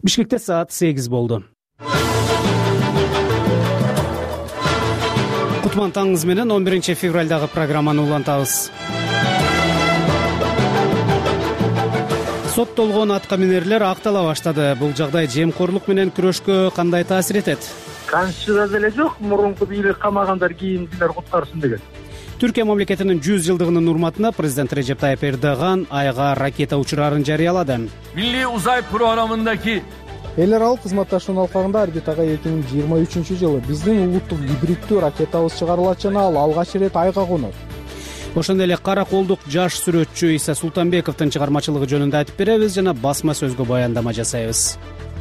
Бишкекте саат 8 болду. Кутман таңыңыз менен 11 февралдагы программаны улантабыз. Соттолгон аткаминерлер актала баштады. Бул жагдай жемкорлук менен күрөшкө кандай таасир этет? Конституцияда эле жок, мурунку бийлик камагандар кийинкилер куткарсын деген. Түркия мамлекетинин 100 жылдыгынын урматына президент Режеп Тайып Эрдоган айга ракета учурарын жарыялады. Milli Uzay Programı'ndaki эл аралык кызматташуунун алкагында орбитага 2023-жылы биздин улуттук гибриддүү ракетабыз чыгарылат жана ал алгач ирет айга конот. Ошондой эле кара колдук жаш сүрөтчү Иса Султанбековдун чыгармачылыгы жөнүндө айтып беребиз жана басма сөзгө баяндама жасайбыз.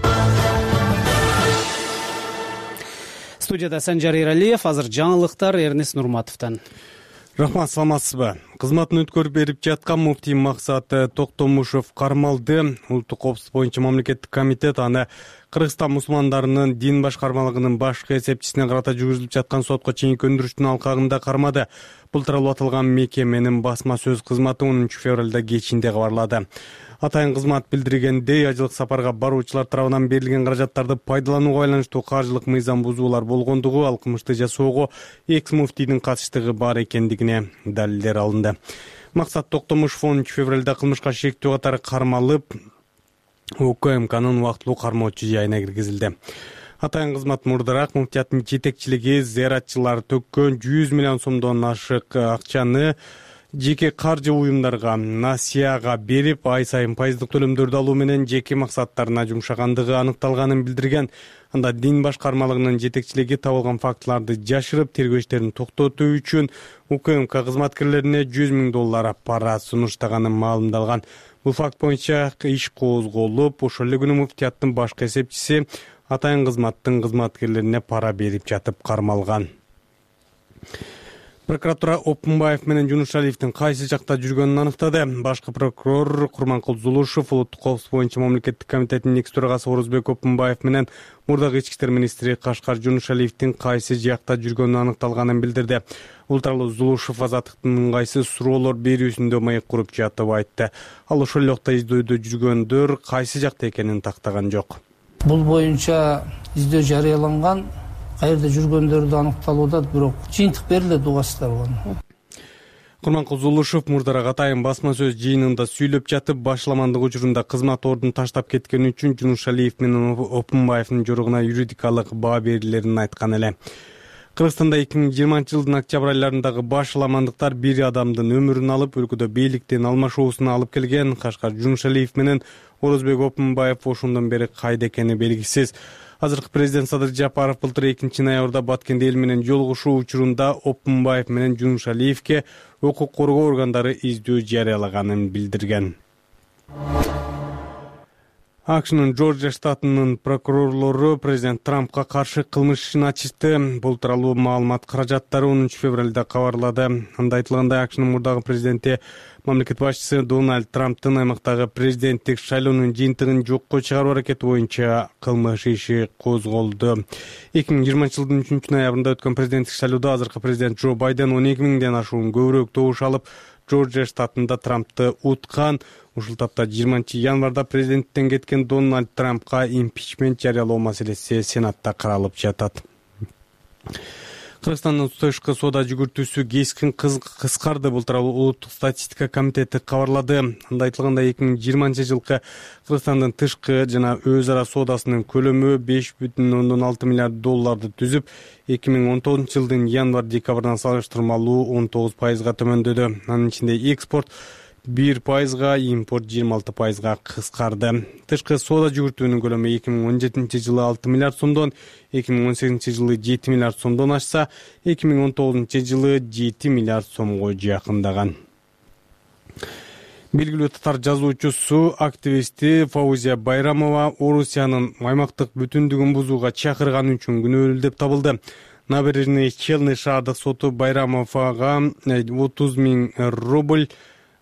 Студияда Санжар Эралиев, азыр жаңылыктар Эрнис Нурматовдон. Рахмат, саламатсызбы? Кызматын өткөрүп берип жаткан муфтий Максат Токтомушев кармалды. Улуттук коопсуздук боюнча мамлекеттик комитет аны Кыргызстан мусулмандарынын дин башкармалыгынын башкы эсепчисине карата жүргүзүлүп жаткан сотко чейинки өндүрүштүн алкагында кармады. Бул тууралуу аталган мекеменин басма сөз кызматы 10 февралда кечинде кабарлады. Атайын кызмат билдиргендей, ажылык сапарга баруучулар тарабынан берилген каражаттарды пайдаланууга байланыштуу каржылык мыйзам бузуулар болгондугу, ал кылмышты жасоого экс-муфтийдин катыштыгы бар экендигине далилдер алынды. Максат Токтомушев 10 февралда кылмышка шектүү катары кармалып, УКМКнын убактылуу кармоочу жайына киргизилди. Атайын кызмат мурдараак муфтияттын жетекчилиги зыяратчылар төккөн 100 миллион сомдон ашык акчаны жеке каржы уюмдарга насияга берип, ай сайын пайыздык төлөмдөрдү алуу менен жеке максаттарына жумшагандыгы аныкталганын билдирген. Анда дин башкармалыгынын жетекчилиги табылган фактыларды жашырып, тергөө иштерин токтотуу үчүн УКМК кызматкерлерине $100,000 пара сунуштаганын маалымдалган. Бул факт боюнча иш козголуп, ошол эле күнү муфтияттын башкы эсепчиси атайын кызматтын кызматкерлерине пара берип жатып кармалган. Прокуратура Опунбаев менен Жунушалиевдин кайсы жакта жүргөнүн аныктады. Башкы прокурор Курманкул Зулушев улуттук коопсуздук боюнча мамлекеттик комитеттин экс төрагасы Орозбек Опунбаев менен мурдагы ички иштер министри Кашкар Жунушалиевдин кайсы жакта жүргөнүн аныкталганын билдирди. Бул тууралуу Зулушев азаттыктын ыңгайсыз суроолор берүүсүндө маек куруп жатып айтты. Ал ошол жакта издөөдө жүргөндөр кайсы жакта экенин тактаган жок. Бул боюнча издөө жарыяланган, каерде жүргөндөрдү аныкталууда бирок жыйынтык берилет угасыздар. Курманкул Зулушев мурдараак атайын басма сөз жыйынында сүйлөп жатып, башламандык учурунда кызмат ордун таштап кеткени үчүн Жунушалиев менен Опунбаевдин жоругуна юридикалык баа берилерин айткан эле. Кыргызстанда 2020-жылдын октябрь айларындагы башламандыктар бир адамдын өмүрүн алып, өлкөдө бийликтин алмашуусуна алып келген. Кашкар Жунушалиев менен Орозбек Опунбаев ошондон бери кайда экени белгисиз. Азыркы президент Садыр Жапаров былтыр 2-ноябрда Баткенде эл менен жолугушуу учурунда Опунбаев менен Жунушалиевке укук коргоо органдары издөө жарыялаганын билдирген. АКШнын Джорджия штатынын прокурорлору президент Трампка каршы кылмыш ишин ачышты. Бул тууралуу маалымат каражаттары 10 февралда кабарлады. Анда айтылгандай, АКШнын мурдагы президенти мамлекет башчысы Дональд Трамптын аймактагы президенттик шайлоонун жыйынтыгын жокко чыгаруу аракети боюнча кылмыш иши козголду. 2020-жылдын 3-ноябрында өткөн президенттик шайлоодо азыркы президент Джо Байден 12,000ден ашуун көбүрөөк добуш алып, Джорджия штатында Трампты уткан. Ушул тапта 20-январда президенттен кеткен Дональд Трампка импичмент жарыялоо маселеси Сенатта каралып жатат. Кыргызстандын тышкы соода жүгүртүүсү кескин кыскарды. Бул тууралуу улуттук статистика комитети кабарлады. Анда айтылгандай, 2020-жылкы Кыргызстандын тышкы жана өз ара соодасынын көлөмү $5,6 миллиард түзүп, 2019-жылдын январь-декабрдан салыштырмалуу 19%га төмөндөдү. Анын ичинде экспорт 1%, импорт 26%га кыскарды. Тышкы соода жүгүртүүнүн көлөмү 2017-жылы 6 миллиард сомдон, 2018-жылы 7 миллиард сомдон ашса, 2019-жылы 7 миллиард сомго жакындаган. Белгилүү татар жазуучусу, активисти Фаузия Байрамова Орусиянын аймактык бүтүндүгүн бузууга чакырганы үчүн күнөөлүү деп табылды. Набережный Челны шаардык соту Байрамовага 30,000 рубль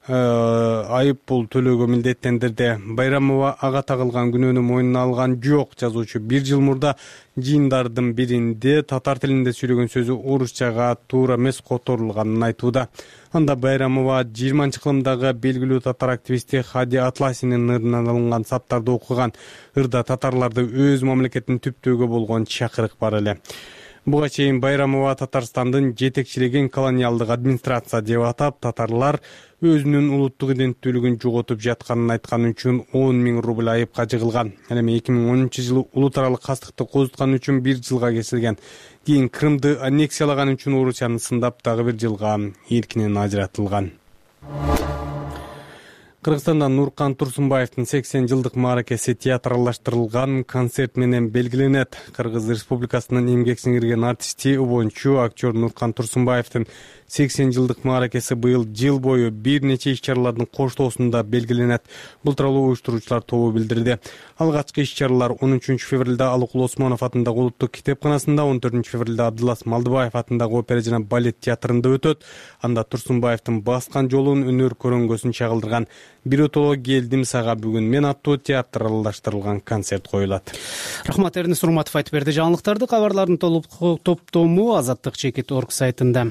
айып пул төлөөгө милдеттендирди. Байрамова ага тагылган күнөөнү мойнуна алган жок. Жазуучу 1 жыл мурда жыйындардын биринде татар тилинде сүйлөгөн сөзү орусчага туура эмес которулганын айтууда. Анда Байрамова 20-кылымдагы белгилүү татар активисти Хади Атласинин ырынан алынган саптарды окуган. Ырда татарларды өз мамлекетин түптөөгө болгон чакырык бар эле. Буга чейин Байрамова Татарстандын жетекчилеген колониалдык администрация деп атап, татарлар өзүнүн улуттук иденттүүлүгүн жоготуп жатканын айткан үчүн 10 000 рубль айыпка жыгылган. Эми 2010-жылы улут аралык кастыкты козуткан үчүн 1 жылга кесилген. Кийин Крымды аннексиялаган үчүн Орусияны сындап дагы 1 жылга эркинен ажыратылган. Кыргызстанда Нуркан Турсунбаевдин 80 жылдык мааракеси театралаштырылган концерт менен белгиленет. Кыргыз Республикасынын эмгек сиңирген артисти, обончу, актер Нуркан Турсунбаевдин 80 жылдык мааракеси быйыл жыл бою бир нече иш-чаралардын коштоосунда белгиленет. Бул тууралуу уюштуруучулар тобу билдирди. Алгачкы иш-чаралар 13 февралда Алыкул Осмонов атындагы улуттук китепканасында, 14 февралда Абдылас Малдыбаев атындагы опера жана балет театрында өтөт. Анда Турсунбаевдин баскан жолун өнөр көрөңгөсүн чагылдырган «Биротоло келдим сага бүгүн мен» аттуу театралаштырылган концерт коюлат. Рахмат, Эрнис Урматов айтып берди. Жаңылыктарды кабарлардын топтому Азаттык.org сайтында.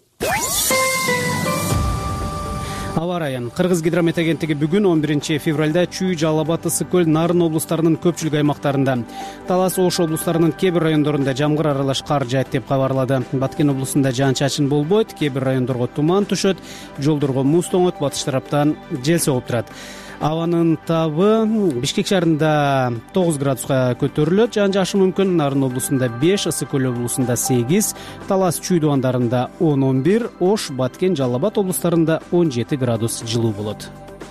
Аба ырайы. Кыргыз гидромет агенттиги бүгүн 11 февралда Чүй, Жалал Абад, Ысык көл, Нарын облустарынын көпчүлүк аймактарында, Талас, Ош облустарынын кээ бир райондорунда жамгыр аралаш кар жаат деп кабарлады. Баткен облусунда жаан-чачын болбойт, кээ бир райондорго туман түшөт, жолдорго муз тоңот, батыш тараптан жел согуп турат. Абанын табы Бишкек шаарында 9 градуска көтөрүлөт, жаан-жашын мүмкүн. Нарын облусунда 5, Ысык көл облусунда 8, Талас, Чүй дубандарында 10-11, Ош, Баткен, Жалал Абад облустарында 17 градус жылуу болот.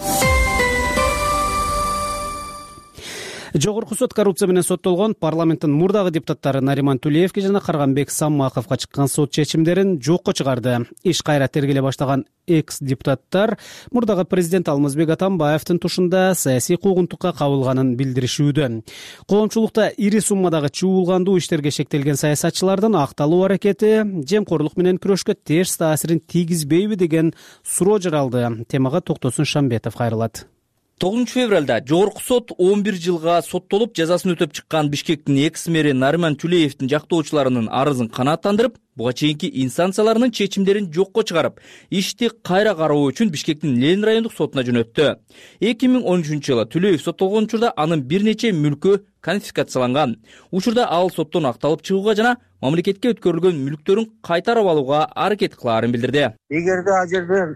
Жогорку сот коррупция менен соттолгон парламенттин мурдагы депутаттары Нариман Тулеевге жана Карганбек Самаковго чыккан сот чечимдерин жокко чыгарды. Иш кайра тергеле баштаган экс-депутаттар мурдагы президент Алмазбек Атамбаевдин тушунда саясий куугунтукка кабылганын билдиришүүдө. Коомчулукта ири суммадагы чуулгандуу иштерге шектелген саясатчылардын акталуу аракети жемкорлук менен күрөшкө терс таасирин тийгизбейби деген суроо жаралды. Темага Токтосун Шамбетов кайрылат. 9 февралда Жогорку сот 11 жылга соттолуп жазасын өтөп чыккан Бишкектин экс-мэри Нариман Тулеевдин жактоочуларынын арызын канааттандырып, буга чейинки инстанцияларынын чечимдерин жокко чыгарып, ишти кайра кароо үчүн Бишкектин Ленин райондук сотуна жөнөттү. 2013-жылы Тулеев соттолгон учурда анын бир нече мүлкү конфискацияланган. Учурда ал соттон акталып чыгууга жана мамлекетке өткөрүлгөн мүлктөрүн кайтарып алууга аракет кылаарын билдирди. Эгерде ал жерде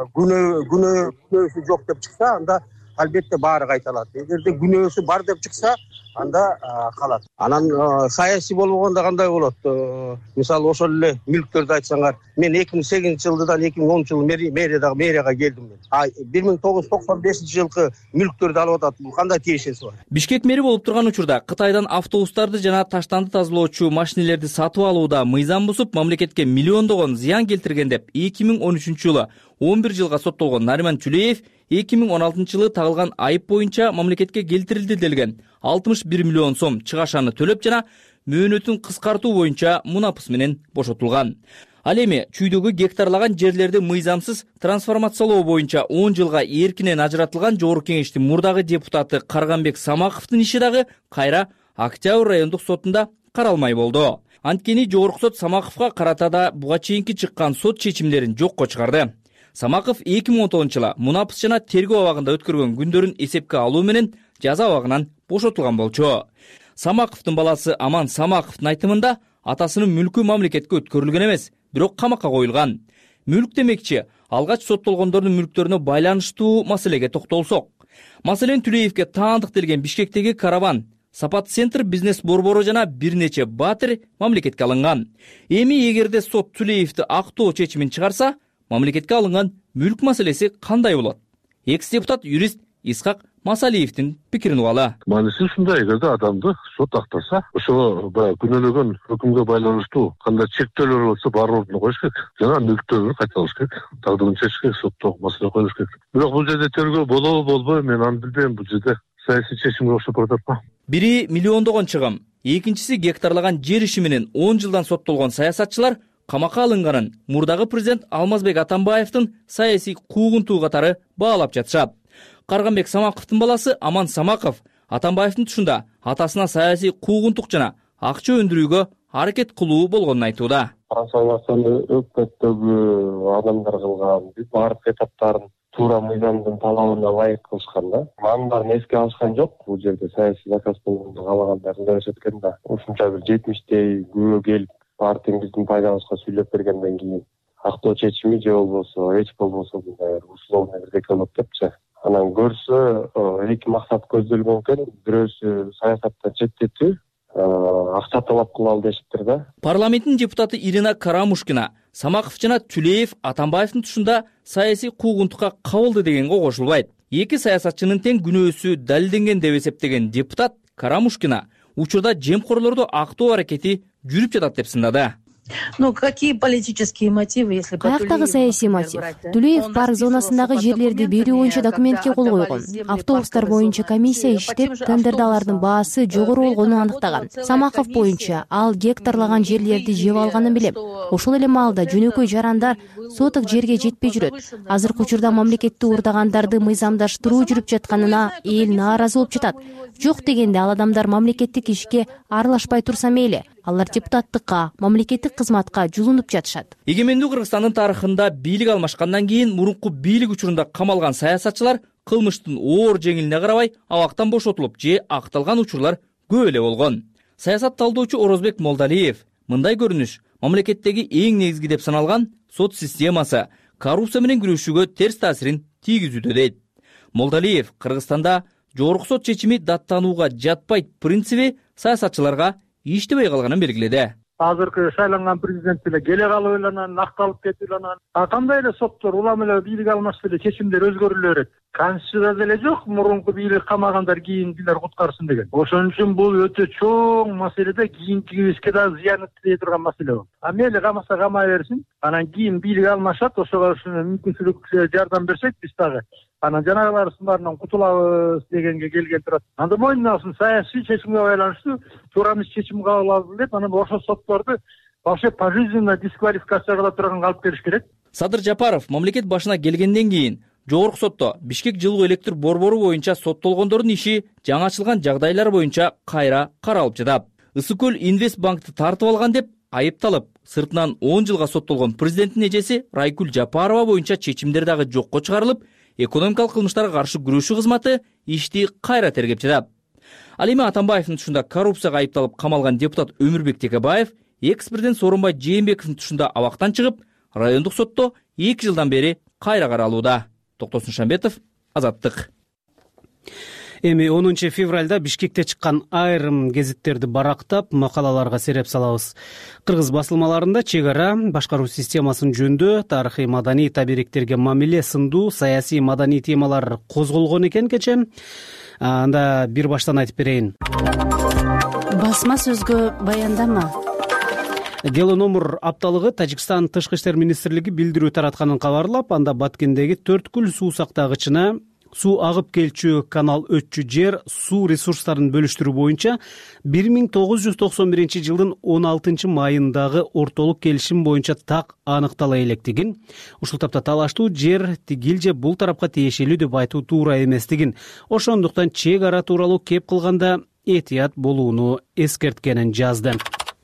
күнөөсү жок деп чыкса, анда албетте баары кайталат. Эгерде күнөөсү бар деп чыкса, анда калат. Анан саясий болбогондо кандай болот? Мисалы ошол эле мүлктөрдү айтсаңар, мен 2008-жылдан 2010-жылы мэрияга келдим мен. 1995-жылкы мүлктөрдү алып атат. Бул кандай тиешеси бар? Бишкек мэри болуп турган учурда Кытайдан автобустарды жана таштанды тазалоочу машинелерди сатып алууда мыйзам бузуп, мамлекетке миллиондогон зыян келтирген деп 2013-жылы 11 жылга соттолгон Нариман Тулеев 2016-жылы тагылган айып боюнча мамлекетке келтирилди делген 61 миллион сом чыгашаны төлөп жана мөөнөтүн кыскартуу боюнча мунапыс менен бошотулган. Ал эми Чүйдөгү гектарлаган жерлерди мыйзамсыз трансформациялоо боюнча 10 жылга эркинен ажыратылган Жогорку кеңештин мурдагы депутаты Карганбек Самаковдун иши дагы кайра Октябрь райондук сотунда каралмай болду. Анткени Жогорку сот Самаковго карата да буга чейинки чыккан сот чечимдерин жокко чыгарды. Самаков 2019-жылы мунапыс жана тергөө абагында өткөргөн күндөрүн эсепке алуу менен жаза абагынан бошотулган болчу. Самаковдун баласы Аман Самаковдун айтымында атасынын мүлкү мамлекетке өткөрүлгөн эмес, бирок камакка коюлган. Мүлк демекчи, алгач соттолгондордун мүлктөрүнө байланыштуу маселеге токтолсок. Маселен Тулеевге таандык делген Бишкектеги караван, Сапат центр бизнес борбору жана бир нече батир мамлекетке алынган. Эми эгерде сот Тулеевди актоо чечимин чыгарса, мамлекетке алынган мүлк маселеси кандай болот? Экс-депутат юрист Исхак Масалиевдин пикирин угалы. Мааниси ушундай, эгерде адамды сот актаса, ошого күнөөлөгөн өкүмгө байланыштуу кандай чектөөлөр болсо баарын ордуна коюш керек. Жана мүлктөрүн кайтарыш керек. Тагдырын чечиш керек, сотто маселе коюш керек. Бирок бул жерде тергөө болобу болбойбу, мен аны билбейм. Бул жерде саясий чечимге окшоп баратат. Бири миллиондогон чыгым, экинчиси гектарлаган жер иши менен 10 жылдан соттолгон саясатчылар камакка алынганын мурдагы президент Алмазбек Атамбаевдин саясий куугунтуу катары баалап жатышат. Карганбек Самаковдун баласы Аман Самаков Атамбаевдин тушунда атасына саясий куугунтук жана акча өндүрүүгө аракет кылуу болгонун айтууда. Трансформацияны өкмөттөгү адамдар кылган баардык этаптарын туура мыйзамдын талабына ылайык кылышкан да. Анын баарын эске алышкан жок. Бул жерде саясий заказ болгонду каалагандар ылдаш өткөн да. Ушунча бир 70тей күбө келип партиянын биздин пайдабызга сүйлөп бергенден кийин актоо чечими же болбосо эч болбосо мындай условный бирдеке болот депчи. Анан көрсө эки максат көздөлгөн экен. Бирөөсү саясаттан четтетүү, акча талап кылалы дешиптир да. Парламенттин депутаты Ирина Карамушкина Самаков жана Түлеев Атамбаевдин тушунда саясий куугунтукка кабылды дегенге кошулбайт. Эки саясатчынын тең күнөөсү далилденген деп эсептеген депутат Карамушкина учурда жемкорлорду актоо аракети жүрүп жатат деп сындады. Какие политические мотивы, если каяктагы саясий мотив? Түлеев парк зонасындагы жерлерди берүү боюнча документке кол койгон. Автобустар боюнча комиссия иштеп, тендерде алардын баасы жогору болгонун аныктаган. Самаков боюнча ал гектарлаган жерлерди жеп алганын билем. Ошол эле маалда жөнөкөй жарандар соток жерге жетпей жүрөт. Азыркы учурда мамлекетти уурдагандарды мыйзамдаштыруу жүрүп жатканына эл нааразы болуп жатат. Жок дегенде ал адамдар мамлекеттик ишке аралашпай турса мейли. Алар депутаттыкка, мамлекеттик кызматка жулунуп жатышат. Эгемендүү Кыргызстандын тарыхында бийлик алмашкандан кийин мурунку бийлик учурунда камалган саясатчылар кылмыштын оор жеңилине карабай абактан бошотулуп же акталган учурлар көп эле болгон. Саясат талдоочу Орозбек Молдалиев мындай көрүнүш мамлекеттеги эң негизги деп саналган сот системасы коррупция менен күрөшүүгө терс таасирин тийгизүүдө дейт. Молдалиев Кыргызстанда жогорку сот чечими даттанууга жатпайт принциби саясатчыларга иштебей калганын белгиледи. Азыркы шайланган президент эле келе калып эле анан акталып кетип эле анан кандай эле соттор улам эле бийлик алмашса эле чечимдер өзгөрүлө берет. Конституцияда деле жок мурунку бийлик камагандар кийингилер куткарсын деген. Ошон үчүн бул өтө чоң маселеде кийинкибизге да зыян тие турган маселе болот. Мейли камаса камай берсин, анан кийин бийлик алмашат, ошого мүмкүнчүлүк жардам берсек биз дагы анан жанагылардын баарынан кутулабыз дегенге келген турат. Анда мойнуна алсын, саясий чечимге байланыштуу туура эмес чечим кабыл алды деп, анан ошол сотторду вообще пожизненно дисквалификация кыла турган алып бериш керек. Садыр Жапаров мамлекет башына келгенден кийин жогорку сотто Бишкек жылуу электр борбору боюнча соттолгондордун иши жаңы ачылган жагдайлар боюнча кайра каралып жатат. Ысык көл Инвестбанкты тартып алган деп айыпталып, сыртынан 10 жылга соттолгон президенттин эжеси Райкүл Жапарова боюнча чечимдер дагы жокко чыгарылып, экономикалык кылмыштарга каршы күрөшүү кызматы ишти кайра тергеп жатат. Ал эми Атамбаевдин тушунда коррупцияга айыпталып камалган депутат Өмүрбек Текебаев экс-президент Сооронбай Жээнбековдин тушунда абактан чыгып, райондук сотто 2 жылдан бери кайра каралууда. Токтосун Шамбетов, Азаттык. Эми 10 февралда Бишкекте чыккан айрым гезиттерди барактап, макалаларга сереп салабыз. Кыргыз басылмаларында чек ара, башкаруу системасын жөндөө, тарыхый маданий табиректерге мамиле сындуу саясий маданий темалар козголгон экен кече. Анда бир баштан айтып берейин. Басма сөзгө баяндама. Дело номер апталыгы Тажикстан Тышкы иштер министрлиги билдирүү таратканын кабарлап, анда Баткендеги Төрткүл суу сактагычына суу агып келчү канал өтчү жер суу ресурстарын бөлүштүрүү боюнча 1991 жылдын 16 майындагы ортолук келишим боюнча так аныктала электигин, ушул тапта талаштуу жер тигил же бул тарапка тиешелүү деп айтуу туура эместигин, ошондуктан чек ара тууралуу кеп кылганда этият болууну эскерткенин жазды.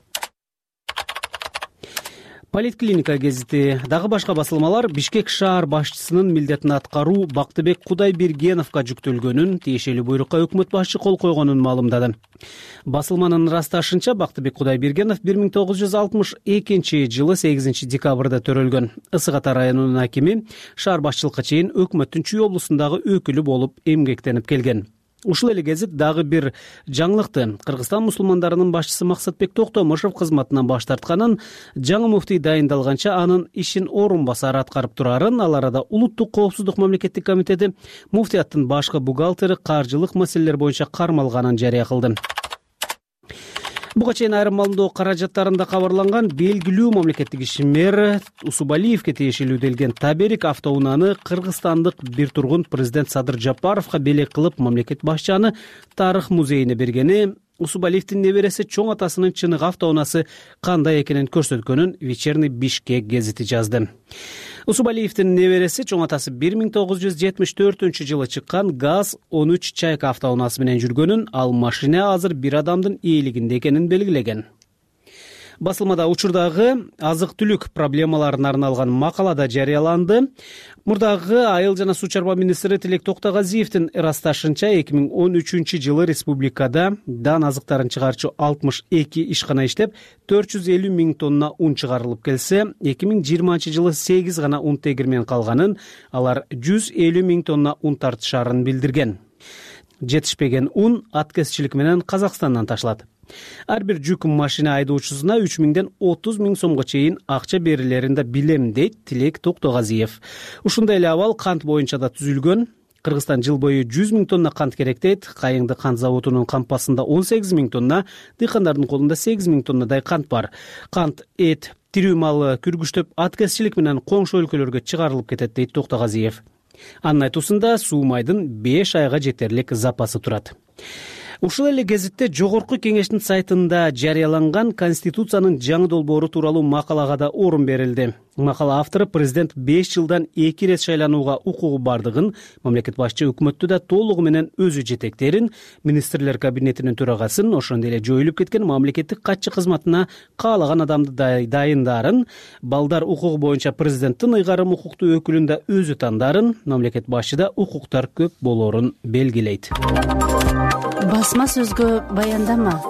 Политклиника гезити дагы башка басылмалар Бишкек шаар башчысынын милдетин аткаруу Бактыбек Кудайбергеновго жүктөлгөнүн, тиешелүү буйрукка өкмөт башчы кол койгонун маалымдады. Басылманын ырасташынча Бактыбек Кудайбергенов 1962 жылы 8 декабрда төрөлгөн. Ысык Ата районунун акими, шаар башчылыкка чейин өкмөттүн Чүй облусундагы өкүлү болуп эмгектенип келген. Ушул эле гезит дагы бир жаңылыкты. Кыргызстан мусулмандарынын башчысы Максатбек Токтомушев кызматынан баш тартканын, жаңы муфтий дайындалганча анын ишин орун басары аткарып турарын, ал арада Улуттук коопсуздук мамлекеттик комитети муфтияттын башкы бухгалтери каржылык маселелер боюнча кармалганын жарыя кылды. Буга чейин айрым маалымдоо каражаттарында кабарланган белгилүү мамлекеттик ишмер Усубалиевке тиешелүү делген Таберик автоунааны кыргызстандык бир тургун президент Садыр Жапаровго белек кылып мамлекет башчаны тарых музейине бергени Усубалиевдин небереси чоң атасынын чыныгы автоунаасы кандай экенин көрсөткөнүн Вечерний Бишкек гезити жазды. Усубалиевдин небереси чоң атасы 1974-жылы чыккан ГАЗ-13 Чайка автоунаасы менен жүргөнүн, ал машина азыр бир адамдын ээлигинде экенин белгилеген. Басылмада учурдагы азык-түлүк проблемаларына арналган макалада жарыяланды. Мурдагы айыл жана суу чарба министри Тилек Токтогазиевдин ырасташынча 2013-жылы республикада дан азыктарын чыгарчу 62 ишкана иштеп, 450 миң тонна ун чыгарылып келсе, 2020-жылы 8 гана ун тегирмен калганын, алар 150 миң тонна ун тартышарын билдирген. Жетишпеген ун аткезчилик менен Казакстандан ташылат. Ар бир жүк машина айдоочусуна 3 миңден 30 миң сомго чейин акча берилерин да билем, дейт Тилек Токтогазиев. Ушундай эле абал кант боюнча да түзүлгөн. Кыргызстан жыл бою 100 миң тонна кант керек дейт. Кайыңды кант заводунун кампасында 18 миң тонна, дыйкандардын колунда 8 миң тоннадай кант бар. Кант, эт, тирүү малы күргүчтөп аткезчилик менен коңшу өлкөлөргө чыгарылып кетет, дейт Токтогазиев. Анын айтуусунда суу майдын 5 айга жетерлик запасы турат. Ушул эле гезитте Жогорку Кеңештин сайтында жарыяланган Конституциянын жаңы долбоору тууралуу макалага да орун берилди. Макала автору президент 5 жылдан 2 ирет шайланууга укугу бардыгын, мамлекет башчы өкмөттү да толугу менен өзү жетектерин, министрлер кабинетинин төрагасын, ошондой эле жоюлуп кеткен мамлекеттик катчы кызматына каалаган адамды дайындарын, балдар укугу боюнча президенттин ыйгарым укуктуу өкүлүн да өзү тандарын, мамлекет башчыда укуктар көп болоорун белгилейт. Басма сөзгө баяндама.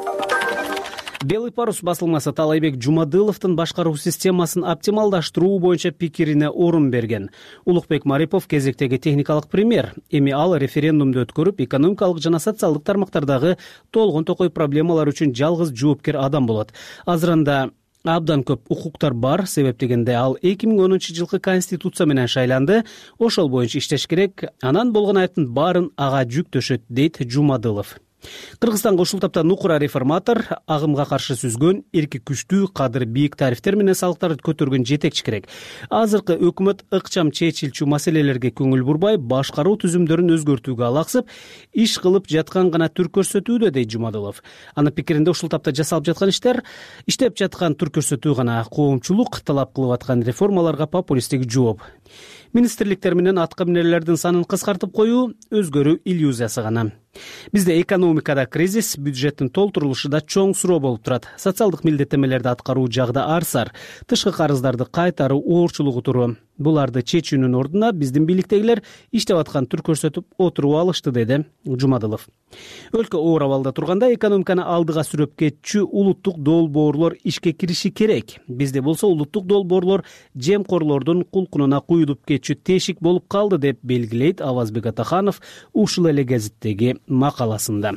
Белый парус басылмасы Талайбек Жумадыловдун башкаруу системасын оптималдаштыруу боюнча пикирине орун берген. Улукбек Марипов кезектеги техникалык премьер. Эми ал референдумду өткөрүп, экономикалык жана социалдык тармактардагы толгон токой проблемалар үчүн жалгыз жоопкер адам болот. Азырында абдан көп укуктар бар, себеп дегенде ал 2010-жылкы конституция менен шайланды, ошол боюнча иштеш керек, анан болгон айыптын баарын ага жүктөшөт, дейт Жумадылов. Кыргызстанга ушул тапта нукура реформатор, агымга каршы сүзгөн, эрки күчтүү, кадыр бийик тарифтер менен салыктарды көтөргөн жетекчи керек. Азыркы өкмөт ыкчам чечилчү маселелерге көңүл бурбай, башкаруу түзүмдөрүн өзгөртүүгө алаксып, иш кылып жаткан гана түр көрсөтүүдө, дейт Жумадылов. Анын пикиринде ушул тапта жасалып жаткан иштер, иштеп жаткан түр көрсөтүү гана, коомчулук талап кылып аткан реформаларга популисттик жооп. Министрликтер менен аткаминерлердин санын кыскартып коюу өзгөрүү иллюзиясы гана. Бизде экономикада кризис, бюджеттин толтурулушу да чоң суроо болуп турат. Социалдык милдеттемелерди аткаруу жагда арсар, тышкы карыздарды кайтаруу оорчулугу туруу. Буларды чечүүнүн ордуна биздин бийликтегилер иштеп аткан түр көрсөтүп отуруп алышты, деди Жумадылов. Өлкө оор абалда турганда экономиканы алдыга сүрөп кетчү улуттук долбоорлор ишке кириши керек. Бизде болсо улуттук долбоорлор жемкорлордун кулкунуна куюлуп кетчү тешик болуп калды, деп белгилейт Авазбек Атаханов ушул эле гезиттеги макаласында.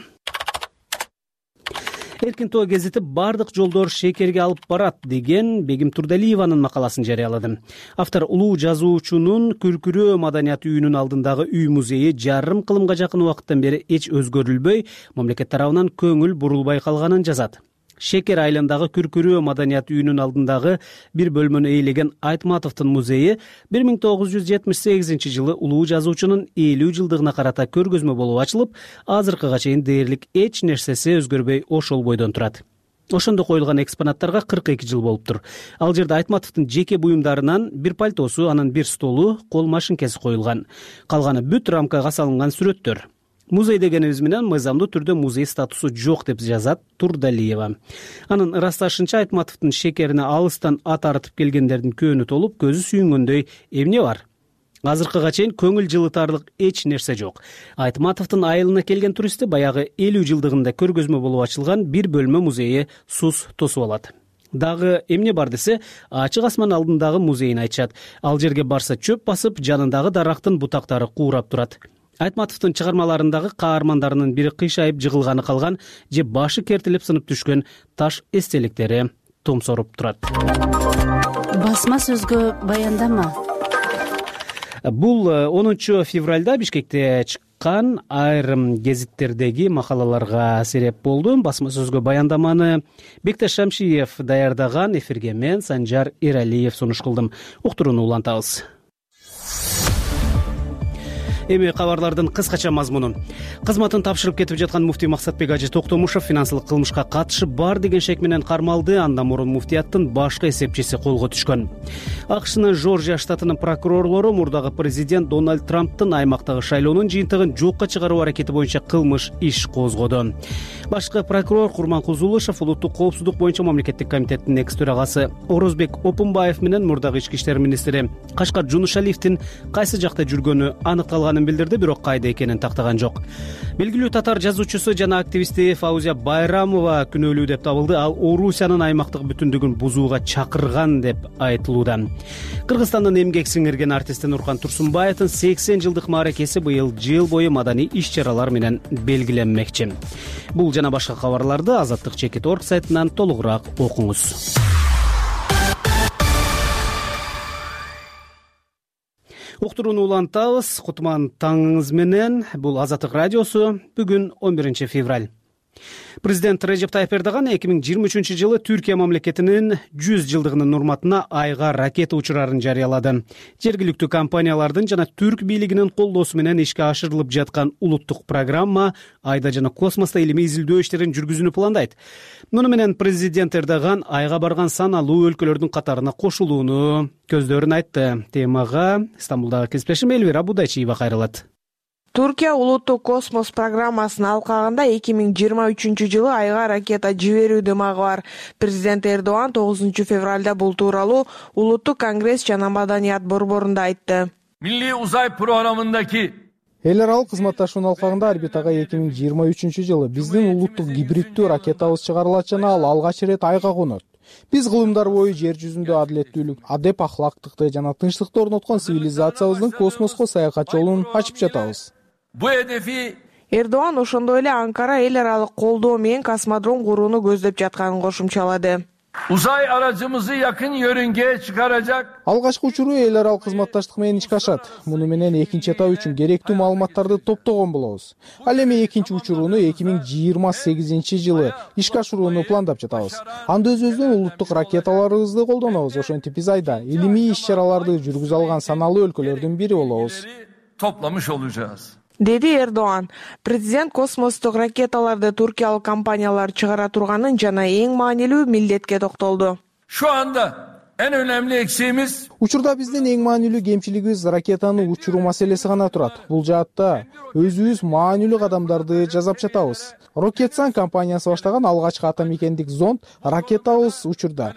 Эркин тоо гезити бардык жолдор шекерге алып барат деген Бегим Турдалиеванын макаласын жарыялады. Автор улуу жазуучунун Күркүрөө маданият үйүнүн алдындагы үй музейи жарым кылымга жакын убакыттан бери эч өзгөрүлбөй, мамлекет тарабынан көңүл бурулбай калганын жазат. Шекер айылындагы Күркүрөө маданият үйүнүн алдындагы бир бөлмөнү ээлеген Айтматовдун музейи 1978-жылы улуу жазуучунун 50 жылдыгына карата көргөзмө болуп ачылып, азыркыга чейин дээрлик эч нерсеси өзгөрбөй ошол бойдон турат. Ошондо коюлган экспонаттарга 42 жыл болуптур. Ал жерде Айтматовдун жеке буюмдарынан бир пальтосу, анан бир столу, кол машинкеси коюлган. Калганы бүт рамкага салынган сүрөттөр. Музей дегенибиз менен мыйзамдуу түрдө музей статусу жок, деп жазат Турдалиева. Анын ырасташынча Айтматовдун шекерине алыстан ат арытып келгендердин көөнү толуп, көзү сүйүнгөндөй эмне бар? Азыркыга чейин көңүл жылытарлык эч нерсе жок. Айтматовдун айылына келген туристти баягы 50 жылдыгында көргөзмө болуп ачылган бир бөлмө музейи сус тосуп алат. Дагы эмне бар десе, ачык асман алдындагы музейин айтышат. Ал жерге барса чөп басып, жанындагы дарактын бутактары куурап турат. Айтматовдун чыгармаларындагы каармандарынын бири кыйшайып жыгылганы калган же башы кертилип сынып түшкөн таш эстеликтери томсоруп турат. Басма сөзгө баяндама. Бул 10 февралда Бишкекте чыккан айрым гезиттердеги макалаларга сереп болду. Басма сөзгө баяндаманы Бекташ Шамшиев даярдаган, эфирге мен Санжар Эралиев сунуш кылдым. Уктурууну улантабыз. Эми кабарлардын кыскача мазмуну. Кызматын тапшырып кетип жаткан муфтий Максатбек Ажы Токтомушев финансылык кылмышка катышы бар деген шек менен кармалды. Андан мурун муфтияттын башкы эсепчиси колго түшкөн. АКШнын Жоржия штатынын прокурорлору мурдагы президент Дональд Трамптын аймактагы шайлоонун жыйынтыгын жокко чыгаруу аракети боюнча кылмыш иш козгоду. Башкы прокурор Курманкул Зулушев улуттук коопсуздук боюнча мамлекеттик комитеттин экс төрагасы Орозбек Опунбаев менен мурдагы ички иштер министри Кашкар Жунушалиевдин кайсы жакта жүргөнү аныкталганын билдирди, бирок кайда экенин тактаган жок. Белгилүү татар жазуучусу жана активисти Фаузия Байрамова күнөөлүү деп табылды. Ал Орусиянын аймактык бүтүндүгүн бузууга чакырган деп айтылууда. Кыргызстандын эмгек сиңирген артисти Нуркан Турсунбаевдин 80 жылдык мааракеси быйыл жыл бою маданий иш-чаралар менен белгиленмекчи. Бул жана башка кабарларды Азаттык.org сайтынан толугураак окуңуз. Уктурууну улантабыз. Кутман таңыңыз менен. Бул Азаттык радиосу. Бүгүн 11 февраль. Президент Режеп Тайып Эрдоган 2023 жылы Түркия мамлекетинин 100 жылдыгынын урматына айга ракета учурарын жарыялады. Жергиликтүү компаниялардын жана түрк бийлигинин колдоосу менен ишке ашырылып жаткан улуттук программа айда жана космоста илимий изилдөө иштерин жүргүзүүнү пландайт. Муну менен президент Эрдоган айга барган саналуу өлкөлөрдүн катарына кошулууну көздөрүн айтты. Темага Стамбулдагы кесиптешим Элвира Будайчиева кайрылат. Түркия улуттук космос программасынын алкагында 2023 жылы айга ракета жиберүү дымагы бар. Президент Эрдоган 9 февралда бул тууралуу улуттук конгресс жана маданият борборунда айтты. Milli Uzay Programı'ndaki эл аралык кызматташуунун алкагында орбитага 2023 жылы биздин улуттук гибриддүү ракетабыз чыгарылат жана ал алгач ирет айга конот. Биз кылымдар бою жер жүзүндө адилеттүүлүк, адеп ахлактыкты жана тынчтыкты орноткон цивилизациябыздын космоско саякат жолун ачып жатабыз. bu hedefi Эрдоган ошондой эле Анкара эл аралык колдоо менен космодром курууну көздөп жатканын кошумчалады. uzay aracımızı yakın yörüngeye çıkaracak. Алгачкы учуру эл аралык кызматташтык менен ишке ашат. Муну менен экинчи этап үчүн керектүү маалыматтарды топтогон болобуз. Ал эми экинчи учуруну 2028 жылы ишке ашырууну пландап жатабыз. Анда өзүбүздүн улуттук ракеталарыбызды колдонобуз. Ошентип биз айда илимий иш-чараларды жүргүзө алган саналуу өлкөлөрдүн бири болобуз. Toplamış olacağız. Деди Эрдоган. Президент космостук ракеталарды туркиялык компаниялар чыгара турганын жана эң маанилүү милдетке токтолду. Şu anda en önemli eksiğimiz Учурда биздин эң маанилүү кемчилигибиз ракетаны учуруу маселеси гана турат. Бул жаатта өзүбүз маанилүү кадамдарды жасап жатабыз. Roketsan компаниясы баштаган алгачкы атомикендик зонд ракетабыз учурда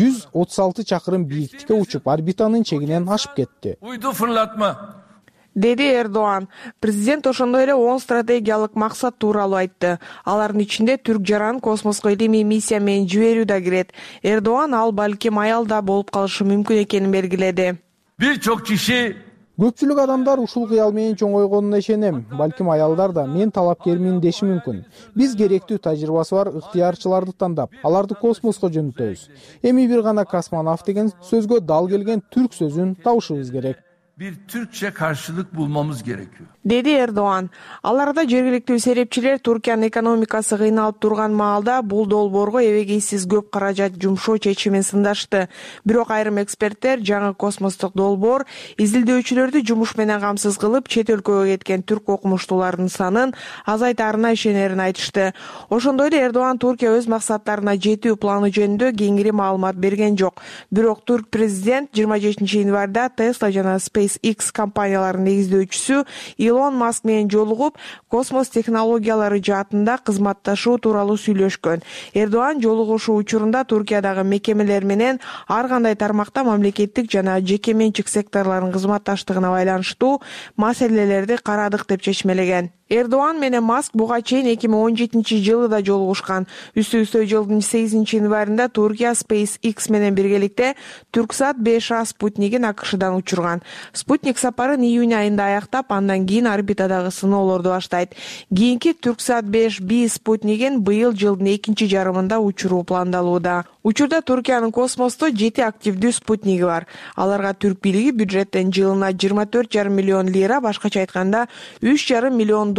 136 чакырым бийиктикке учуп, орбитанын чегинен ашып кетти. uydu fırlatma, Деди Эрдоган. Президент ошондой эле 10 стратегиялык максат тууралуу айтты. Алардын ичинде түрк жаран космоско илимий миссия менен жиберүү да кирет. Эрдоган ал балким аялда болуп калышы мүмкүн экенин белгиледи. birçok kişi Көпчүлүк адамдар ушул кыял менен чоңойгонуна ишенем. Балким аялдар да мен талапкермин деши мүмкүн. Биз керектүү тажрыйбасы бар ыктыярчыларды тандап, аларды космоско жөнөтөбүз. Эми бир гана космонавт деген сөзгө дал келген түрк сөзүн табышыбыз керек. bir Türkçe karşılık bulmamız gerekiyor. Деди Эрдоган. Аларда жергиликтүү серепчилер Туркиянын экономикасы кыйналып турган маалда бул долбоорго эбегейсиз көп каражат жумшоо чечимин сындашты. Бирок айрым эксперттер жаңы космостук долбоор изилдөөчүлөрдү жумуш менен камсыз кылып, чет өлкөгө кеткен түрк окумуштуулардын санын азайтаарына ишенерин айтышты. Ошондой эле Эрдоган Туркия өз максаттарына жетүү планы жөнүндө кеңири маалымат берген жок. Бирок турк президент 27 январда Tesla жана SpaceX компанияларынын негиздөөчүсү Илон Маск менен жолугуп, космос технологиялары жаатында кызматташуу тууралуу сүйлөшкөн. Эрдоган жолугушуу учурунда Туркиядагы мекемелер менен ар кандай тармакта мамлекеттик жана жеке менчик секторлордун кызматташтыгына байланыштуу маселелерди карадык деп чечмелеген. Эрдоган менен Маск буга чейин 2017 жылы да жолугушкан. Үстү-үстө жылдын 8 январында Туркия SpaceX менен биргеликте Түрксат 5А спутнигин АКШдан учурган. Спутник сапарын июнь айында аяктап, андан кийин орбитадагы сыноолорду баштайт. Кийинки Түрксат 5B спутнигин быйыл жылдын экинчи жарымында учуруу пландалууда. Учурда Туркиянын космосто 7 активдүү спутниги бар. Аларга түрк бийлиги бюджеттен жылына 24,5 миллион лира, башкача айтканда 3,5 миллион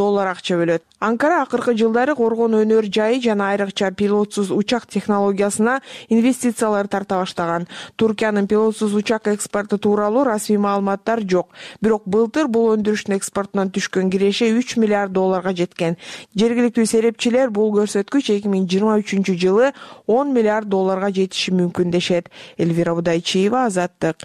доллар акча бөлөт. Анкара акыркы жылдары коргонуу өнөр жайы жана айрыкча пилотсуз учак технологиясына инвестициялар тарта баштаган. Туркиянын пилотсуз учак экспорту тууралуу расмий маалыматтар жок. Бирок былтыр бул өндүрүштүн экспортунан түшкөн киреше 3 миллиард долларга жеткен. Жергиликтүү серепчилер бул көрсөткүч 2023 жылы 10 миллиард долларга жетиши мүмкүн дешет. Элвира Будайчиева, Азаттык.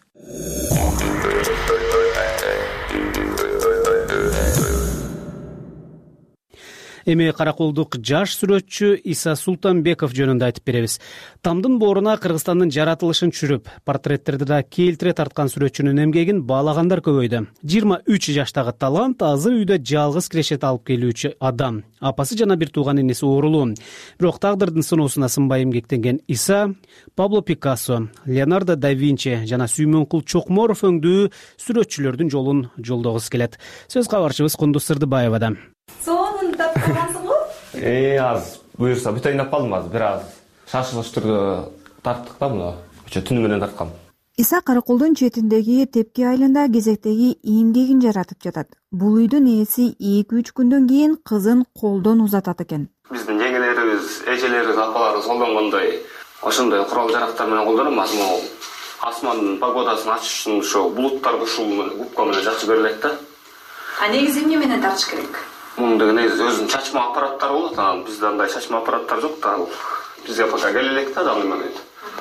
Эми караколдук жаш сүрөтчү Иса Султанбеков жөнүндө айтып беребиз. Тамдын бооруна Кыргызстандын жаратылышын түшүрүп, портреттерди да келтире тарткан сүрөтчүнүн эмгегин баалагандар көбөйдү. 23 жаштагы талант азыр үйдө жалгыз кирешет алып келүүчү адам. Апасы жана бир тууган инеси оорулуу. Бирок тагдырдын сыноосуна сынбай эмгектенген Иса Пабло Пикассо, Леонардо да Винчи жана Сүймөнкул Чокморов өңдүү сүрөтчүлөрдүн жолун жолдогусу келет. Сөз кабарчыбыз Кундуз Сырдыбаевадан. Сонун тапкансың го? Аз буюрса бүт ойноп калдым, азыр бир аз шашылыш түрдө тарттык да муну. Түнү менен тарткам. Иса Караколдун четиндеги Тепки айылында кезектеги эмгегин жаратып жатат. Бул үйдүн ээси 2-3 күндөн кийин кызын колдон узатат экен. Биздин жеңелерибиз, эжелерибиз, апаларыбыз колдонгондой ошондой курал жарактар менен колдонот. Асмандын погодасын ачыш үчүн ошо булуттарды ушул менен губка менен жакшы берилет да. А негизи эмне менен тартыш керек? Мунда негизи өзүнүн чачма аппараттары болот. Бизде андай чачма аппараттар жок да. Бизге пока келе элек да аны менен.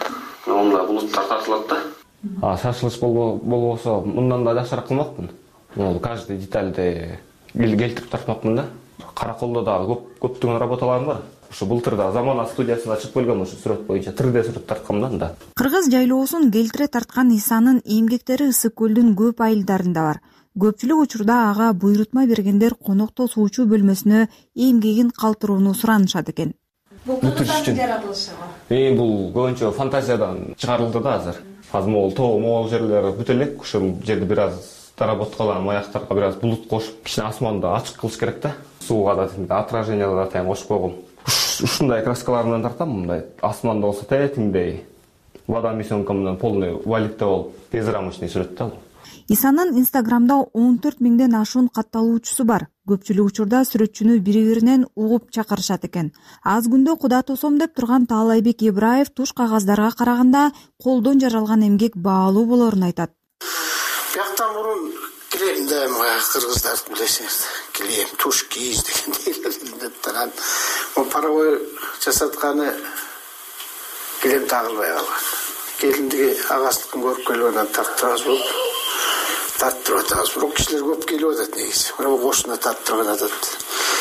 Онда булуттар тартылат да. Шашылыш болбосо мындан да жакшыраак кылмакмын. Каждый детальди келтирип тартмакмын да. Караколдо дагы көптөгөн работаларым бар. Ошо былтыр да Замана студиясына чыгып келгем, ошо сүрөт боюнча 3D сүрөт тарткам да. Кыргыз жайлоосун келтире тарткан Исанын эмгектери Ысык көлдүн көп айылдарында бар. Көпчүлүк учурда ага буйрутма бергендер конокто суучу бөлмөсүнө эмгегин калтырууну суранышат экен. Бул кыргыздардын жаратылышы го. Бул көбүнчө фантазиядан чыгарылды да азыр. Азыр могул тоо могул жерлер бүт элек, ошол жерди бир аз доработкаланып, аяктарга бир аз булут кошуп, кичине асманды ачык кылыш керек да. Сууга да отражение да тайм кошуп койгом. Ушундай краскалар менен тартам, мындай асманда болсо тетиңдей, водомесёнка менен полный валикте болуп, безрамочный сүрөт да. Исанын Инстаграмда 14 миңден ашуун катталуучусу бар. Көпчүлүк учурда сүрөтчүнү бири-биринен угуп чакырышат экен. Аз күндө куда тосом деп турган Таалайбек Ибраев туш кагаздарга караганда колдон жаралган эмгек баалуу болорун айтат. Бияктан мурун килем да кыргыздар билесиңиз, килем, туш кийиз дегендей турган. Паровой жасатканы килем тагылбай калган. Келиндиги агасылыкын көрүп келип анан тарттырабыз болуп. Тарттырып атабыз. Бирок кишилер көп келип атат негизи. Мына кошуна тарттырып атат.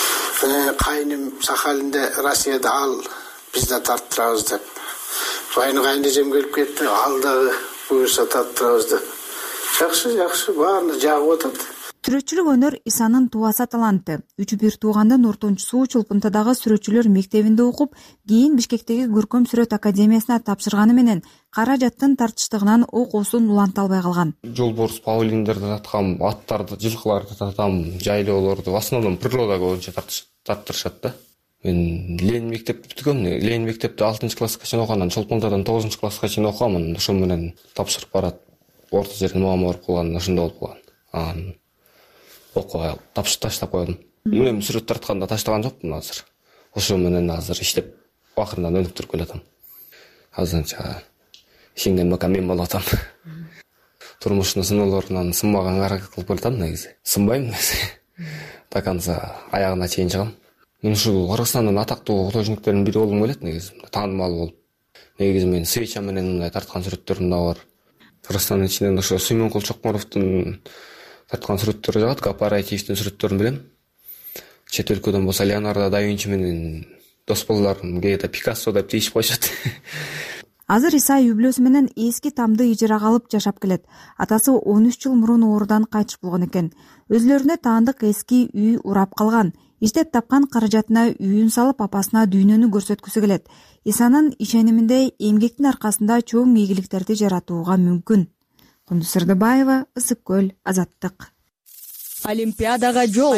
Кайным Сахалинде, Россияда ал бизде тарттырабыз деп. Кайнежем келип кетти, ал дагы буюрса тарттырабыз деп. Жакшы, баарын жагып атат. Сүрөтчүлүк өнөр Исанын туаса таланты. 3-1 туугандын ортончусу Чулпунтадагы сүрөтчүлөр мектебинде окуп, кийин Бишкектеги Көркөм сүрөт академиясына тапшырганы менен каражаттын тартыштыгынан окуусун уланта албай калган. Жолборс, павлиндерди таткам, аттарды, жылкыларды татам, жайлоолорду, в основном природа боюнча тарттырышат да. Мен Ленин мектепти бүткөм. Ленин мектепти 6-класска чейин окугандан Чолпунтадан 9-класска чейин окугам. Ошол менен тапшырып барат. Орто жерге муамма барып калган, ошондой болуп калган. Окуй таштап койдум. Мен сүрөт тартканда таштаган жокмун азыр. Ошо менен азыр иштеп акырынан өнүктүрүп келатам. Азырынча ишиңден бака мен болуп атам. Турмуштун сыноолорунан сынбаганга аракет кылып келатам негизи. Сынбайм негизи. До конца аягына чейин чыгам. Мен ушул Кыргызстандын атактуу художниктеринин бири болгум келет негизи. Таанымал болуп. Негизи мен свеча менен мындай тарткан сүрөттөрүм да бар. Кыргызстандын ичинен ошо Сүймөнкул Чокморовдун тарткан сүрөттөрү жагат, кооперативдин сүрөттөрүн билем. Чет өлкөдөн болсо Леонардо да Винчи менен дос боллорум, кээде Пикассо деп тийишип коюшат. Азыр Иса үй бүлөсү менен эски тамды ижарага алып жашап келет. Атасы 13 жыл мурун оорудан кайтыш болгон экен. Өзүлөрүнө таандык эски үй урап калган. Иштеп тапкан каражатына үйүн салып, апасына дүйнөнү көрсөткүсү келет. Исанын ишениминде эмгектин аркасында чоң ийгиликтерди жаратууга мүмкүн. Кундуз Сырдыбаева, Ысык көл, Азаттык. Олимпиадага жол.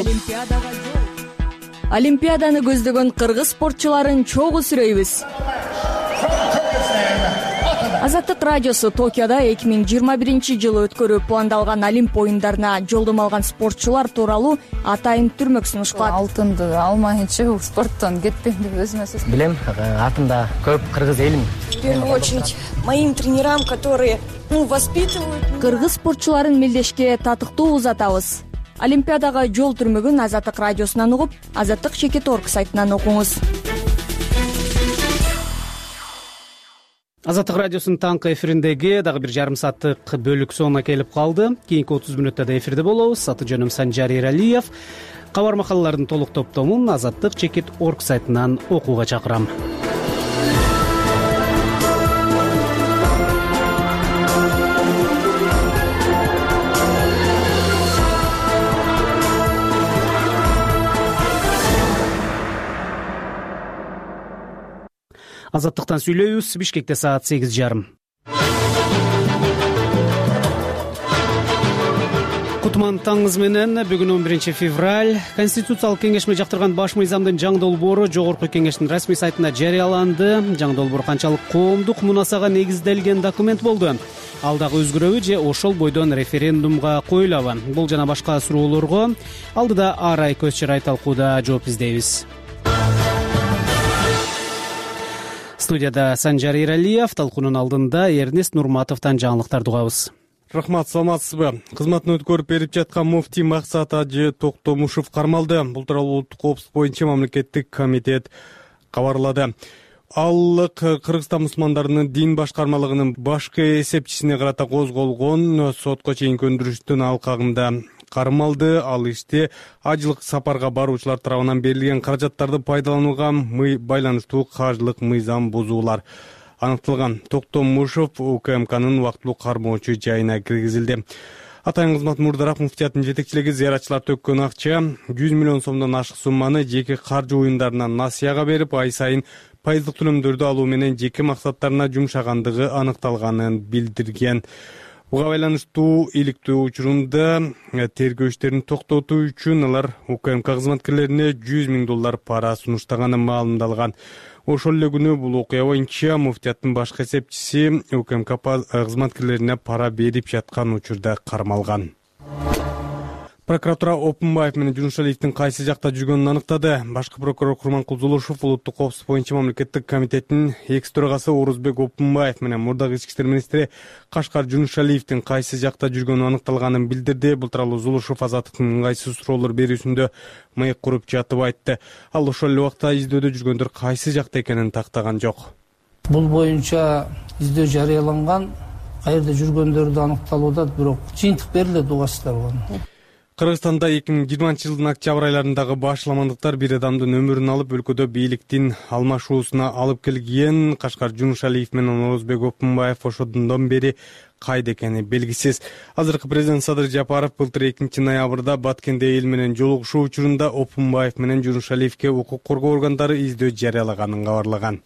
Олимпиаданы көздөгөн кыргыз спортчуларын чогуу сүрөйбүз. Азаттык радиосу Токиодо 2021-жылы өткөрүү пландалган Олимп оюндарына жолдомо алган спортчулар тууралуу атайын түрмөк сунушталат. Алтынды алмайынча бул спорттон кетпейм деп өзүмө сөз билем. Атымда көп кыргыз элим. В первую очередь моим тренерам, которые воспитывают. Кыргыз спортчуларын мелдешке татыктуу узатабыз. Олимпиадага жол түрмөгүн Азаттык радиосунан угуп, azattik.org сайтынан окуңуз. Азаттык радиосунун таңкы эфириндеги дагы бир жарым сааттык бөлүк сонуна келип калды. Кийинки 30 мүнөттө да эфирде болобуз. Аты жөнүм Санжар Эралиев. Кабар макалалардын толук топтомун azattik.org сайтынан окууга чакырам. Азаттыктан сүйлөйбүз. Бишкекте саат 8:30. Кутман таңыңыз менен. Бүгүн 11 февраль. Конституциялык кеңешме жактырган баш мыйзамдын жаңы долбоору Жогорку кеңештин расмий сайтына жарыяланды. Жаңы долбоор канчалык коомдук мунасага негизделген документ болду? Ал дагы өзгөрөбү же ошол бойдон референдумга коюлабы? Бул жана башка суроолорго алдыда Арай көз чырай талкууда жооп издейбиз. Студияда Санжар Эралиев, талкуунун алдында Эрнест Нурматовдон жаңылыктарды угабыз. Рахмат, саламатсызбы? Кызматын өткөрүп берип жаткан муфтий Максат Ажы Токтомушев кармалды. Бул тууралуу Улуттук коопсуздук боюнча мамлекеттик комитет кабарлады. Аллык Кыргызстан мусулмандарынын дин башкармалыгынын башкы эсепчисине карата козголгон сотко чейинки өндүрүштүн алкагында кармалды. Ал иште ажылык сапарга баруучулар тарабынан берилген каражаттарды пайдаланууга байланыштуу каржылык мыйзам бузуулар аныкталган. Токтомушев УКМКнын убактылуу кармоочу жайына киргизилди. Атайын кызмат мурдараак муфтияттын жетекчилиги зыяратчылар төккөн акча 100 миллион сомдон ашык сумманы жеке каржы уюмдарына насыяга берип, ай сайын пайыздык төлөмдөрдү алуу менен жеке максаттарына жумшагандыгы аныкталганын билдирген. Буга байланыштуу иликтөө учурунда тергөө иштерин токтотуу үчүн алар УКМК кызматкерлерине $100,000 пара сунуштаганы маалымдалган. Ошол эле күнү бул окуя боюнча муфтияттын башкы эсепчиси УКМК кызматкерлерине пара берип жаткан учурда кармалган. Прокуратура Опунбаев менен Жунушалиевдин кайсы жакта жүргөнүн аныктады. Башкы прокурор Курманкул Зулушев Улуттук коопсуздук боюнча мамлекеттик комитеттин экс төрагасы Орузбек Опунбаев менен мурдагы ички иштер министри Кашкар Жунушалиевдин кайсы жакта жүргөнү аныкталганын билдирди. Бул тууралуу Зулушев Азаттыктын ыңгайсыз суроолор берүүсүндө мыйык куруп жатып айтты. Ал ошол эле убакта издөөдө жүргөндөр кайсы жакта экенин тактаган жок. Бул боюнча издөө жарыяланган, каерде жүргөндөрдү аныкталууда бирок жыйынтык берилет угасыздар болгон. Кыргызстанда 2020 жылдын октябрь айларындагы башламандыктар бир адамдын өмүрүн алып, өлкөдө бийликтин алмашуусуна алып келген. Кашкар Жунушалиев менен Орузбек Опунбаев ошондон бери кайда экени белгисиз. Азыркы президент Садыр Жапаров былтыр 2 ноябрда Баткенде эл менен жолугушуу учурунда Опунбаев менен Жунушалиевке укук коргоо органдары издөө жарыялаганын кабарлаган.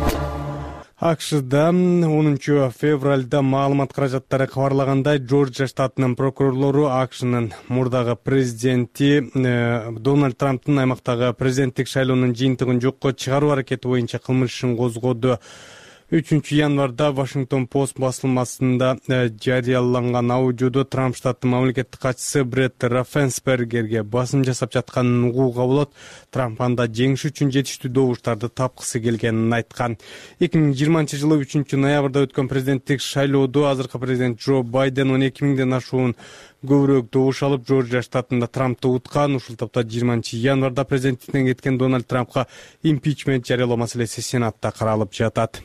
АКШда 10 февралда маалымат каражаттары кабарлагандай, Жоржия штатынын прокурорлору АКШнын мурдагы президенти Дональд Трамптын аймактагы президенттик шайлоонун жыйынтыгын жокко чыгаруу аракети боюнча кылмыш ишин козгоду. 3 январда Вашингтон Пост басылмасында жарыяланган аудиодо Трамп штаттын мамлекеттик катчысы Бретт Раффенсбергерге басым жасап жатканын угууга болот. Трамп анда жеңиш үчүн жетиштүү добуштарды тапкысы келгенин айткан. 2020 жылы 3 ноябрда өткөн президенттик шайлоодо азыркы президент Джо Байден 12,000ден ашуун көбүрөөк добуш алып, Жоржия штатында Трампты уткан. Ушул тапта 20 январда президенттиктен кеткен Дональд Трампка импичмент жарыялоо маселеси Сенатта каралып жатат.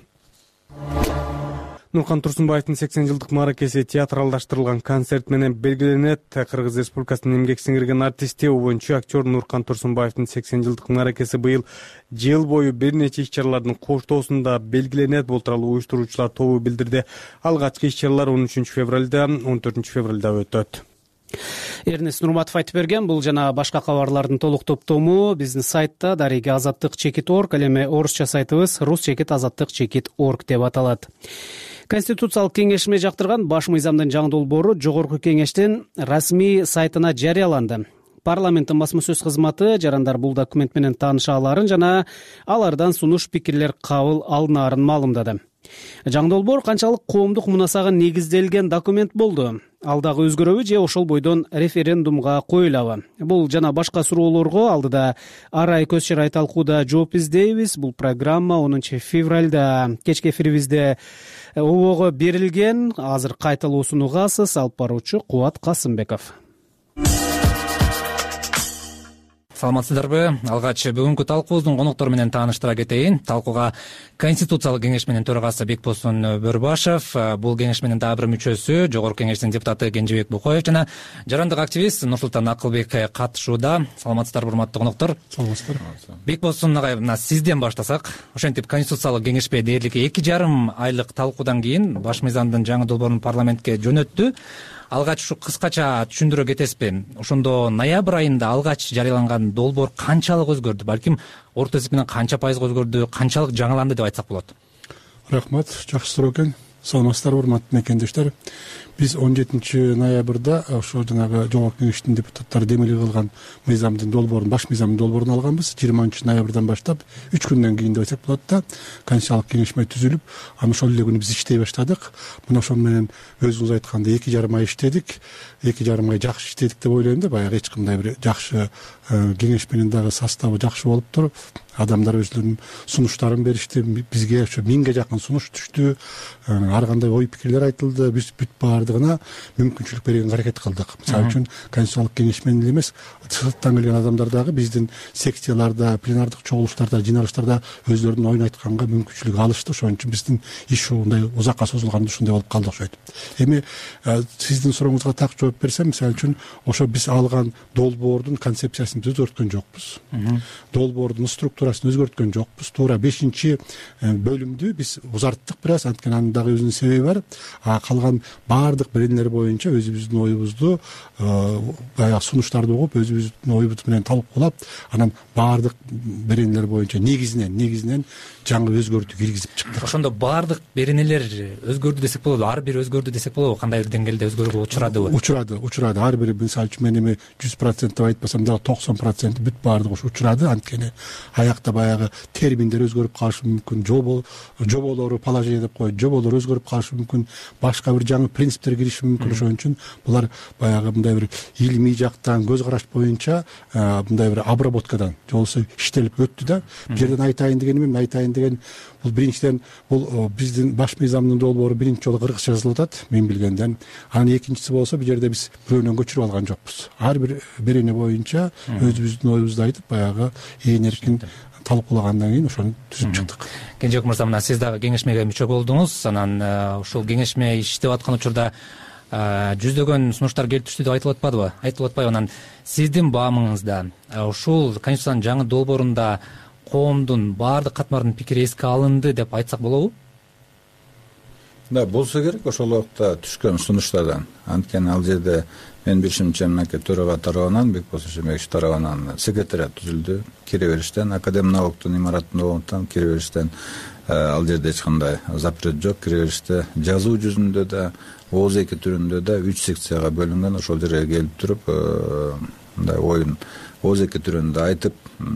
Нуркан Турсунбаевдин 80 жылдык мааракеси театралдаштырылган концерт менен белгиленет. Кыргыз Республикасынын эмгек сиңирген артисти, обончу актер Нуркан Турсунбаевдин 80 жылдык мааракеси быйыл жыл бою бир нече иш-чаралардын коштоосунда белгиленет. Бул тууралуу уюштуруучулар тобу билдирди. Алгачкы иш-чаралар 13 февралда, 14 февралда өтөт. Эрнест Нурматов айтып берген. Бул жана башка кабарлардын толук топтому биздин сайтта дареги azattik.org, ал эми орусча сайтыбыз rus-azattik.org деп аталат. Конституциялык кеңешме жактырган баш мыйзамдын жаңы долбоору Жогорку кеңештин расмий сайтына жарыяланды. Парламенттин басма сөз кызматы жарандар бул документ менен тааныша аларын жана алардан сунуш пикирлер кабыл алынаарын маалымдады. жаңы долбоор канчалык коомдук мунасага негизделген документ болду? Ал дагы өзгөрөбү же ошол бойдон референдумга коюлабы? Бул жана башка суроолорго алдыда Арай Көз Шырай талкууда жооп издейбиз. Бул программа 10 февралда кечки эфирибизде обого берилген. Азыр кайталоо сунугасыз. Алып баруучу Кубат Касымбеков. Саламатсыздарбы? Алгач бүгүнкү талкуубуздун коноктору менен тааныштыра кетейин. Талкууга Конституциялык кеңешменин төрагасы Бекболсун Бөрбашев, бул кеңешменин дагы бир мүчөсү, жогорку кеңештин депутаты Кенжебек Букоев жана жарандык активист Нурсултан Акылбек катышууда. Саламатсыздарбы, урматтуу коноктор? Саламатсыздар. Бекболсун агай, мына сизден баштасак. Ошентип Конституциялык кеңешме дээрлик 2,5 айлык талкуудан кийин баш мыйзамдын жаңы долбоорун парламентке жөнөттү. Алгач ушу кыскача түшүндүрө кетесизби? Ошондо ноябрь айында алгач жарыяланган долбоор канчалык өзгөрдү? Балким орто эсеп менен канча пайызга өзгөрдү, канчалык жаңыланды деп айтсак болот? Рахмат, жакшы суроо экен. Саламатсыздарбы, урматтуу мекендештер. Биз 17 ноябрда ошо жанагы жогорку кеңештин депутаттары демилге кылган мыйзамдын долбоорун, баш мыйзамдын долбоорун алганбыз. 20 ноябрдан баштап 3 күндөн кийин деп айтсак болот да, Конституциялык кеңешме түзүлүп, аны ошол эле күнү биз иштей баштадык. Мына ошол менен өзүңүз айткандай 2,5 ай иштедик. 2,5 ай жакшы иштедик деп ойлойм да, баягы эч кандай бир жакшы кеңешменин дагы составы жакшы болуптур. Адамдар өзлөрүнүн сунуштарын беришти. Бизге ошо 1000ге жакын сунуш түштү. Ар кандай ой пикирлер айтылды. Биз бүт баардыгына мүмкүнчүлүк бергенге аракет кылдык. Мисалы үчүн Конституциялык кеңешмен эле эмес, сырттан келген адамдар дагы биздин секцияларда, пленардык чогулуштарда, жыйналыштарда өзлөрүнүн оюн айтканга мүмкүнчүлүк алышты. Ошон үчүн биздин иш ушундай узакка созулганда ушундай болуп калды окшойт. Эми сиздин сурооңузга так жооп берсем, мисалы үчүн ошо биз алган долбоордун концепциясын өзгөрткөн жокпуз. Долбоордун структурасын өзгөрткөн жокпуз. Туура 5-бөлүмдү биз узарттык бир аз, анткени анын дагы өзүнүн себеби бар. Калган баардык беренелер боюнча өзүбүздүн оюбузду, баягы сунуштарды угуп, өзүбүздүн оюбуз менен талкуулап, анан баардык беренелер боюнча негизинен жаңы өзгөртүү киргизип чыктык. Ошондо баардык беренелер өзгөрдү десек болобу? Ар бир өзгөрдү десек болобу? Кандай бир деңгээлде өзгөрүүгө учурадыбы? Учурады. Ар бири, мисалы үчүн мен эми 100% деп айтпасам дагы 90% бүт баардыгы учурады. Анткени аякта баягы терминдер өзгөрүп калышы мүмкүн, жоболору, положение деп коет, жоболор өзгөрүп калышы мүмкүн, башка бир жаңы принциптер кириши мүмкүн. Ошон үчүн булар баягы мындай бир илимий жактан, көз караш боюнча мындай бир обработкадан, же болбосо иштелип өттү да. Бул жерден айтайын деген бул биринчиден бул биздин баш мыйзамдын долбоору биринчи жолу кыргызча жазылып атат, мен билгенден. Анан экинчиси болсо бул жерде биз бирөөнөн көчүрүп алган жокпуз. Ар бир берене боюнча өзүбүздүн оюбузду айтып, баягы ээн эркин талкуулагандан кийин ошону түзүп чыктык. Кенжебек мырза, мына сиз дагы кеңешмеге мүчө болдуңуз. Анан ушул кеңешме иштеп аткан учурда жүздөгөн сунуштар келип түштү деп айтылып атпадыбы? Айтылып атпайбы? Анан сиздин баамыңызда ушул Конституциянын жаңы долбоорунда коомдун баардык катмардын пикири эске алынды деп айтсак болобу? Да, болсо керек ошол убакта түшкөн сунуштардан. Анткени ал жерде мен билишимче мынакей төрага тарабынан, Бекболсун Шембекович тарабынан секретариат түзүлдү. Кире бериштен, Академнауктун имараттын ордунан кире бериштен ал жерде эч кандай запрет жок. Кире бериште жазуу жүзүндө да, ооз эки түрүндө да 3 секцияга бөлүнгөн. Ошол жерге келип туруп, мындай оюн ооз эки түрүндө айтып,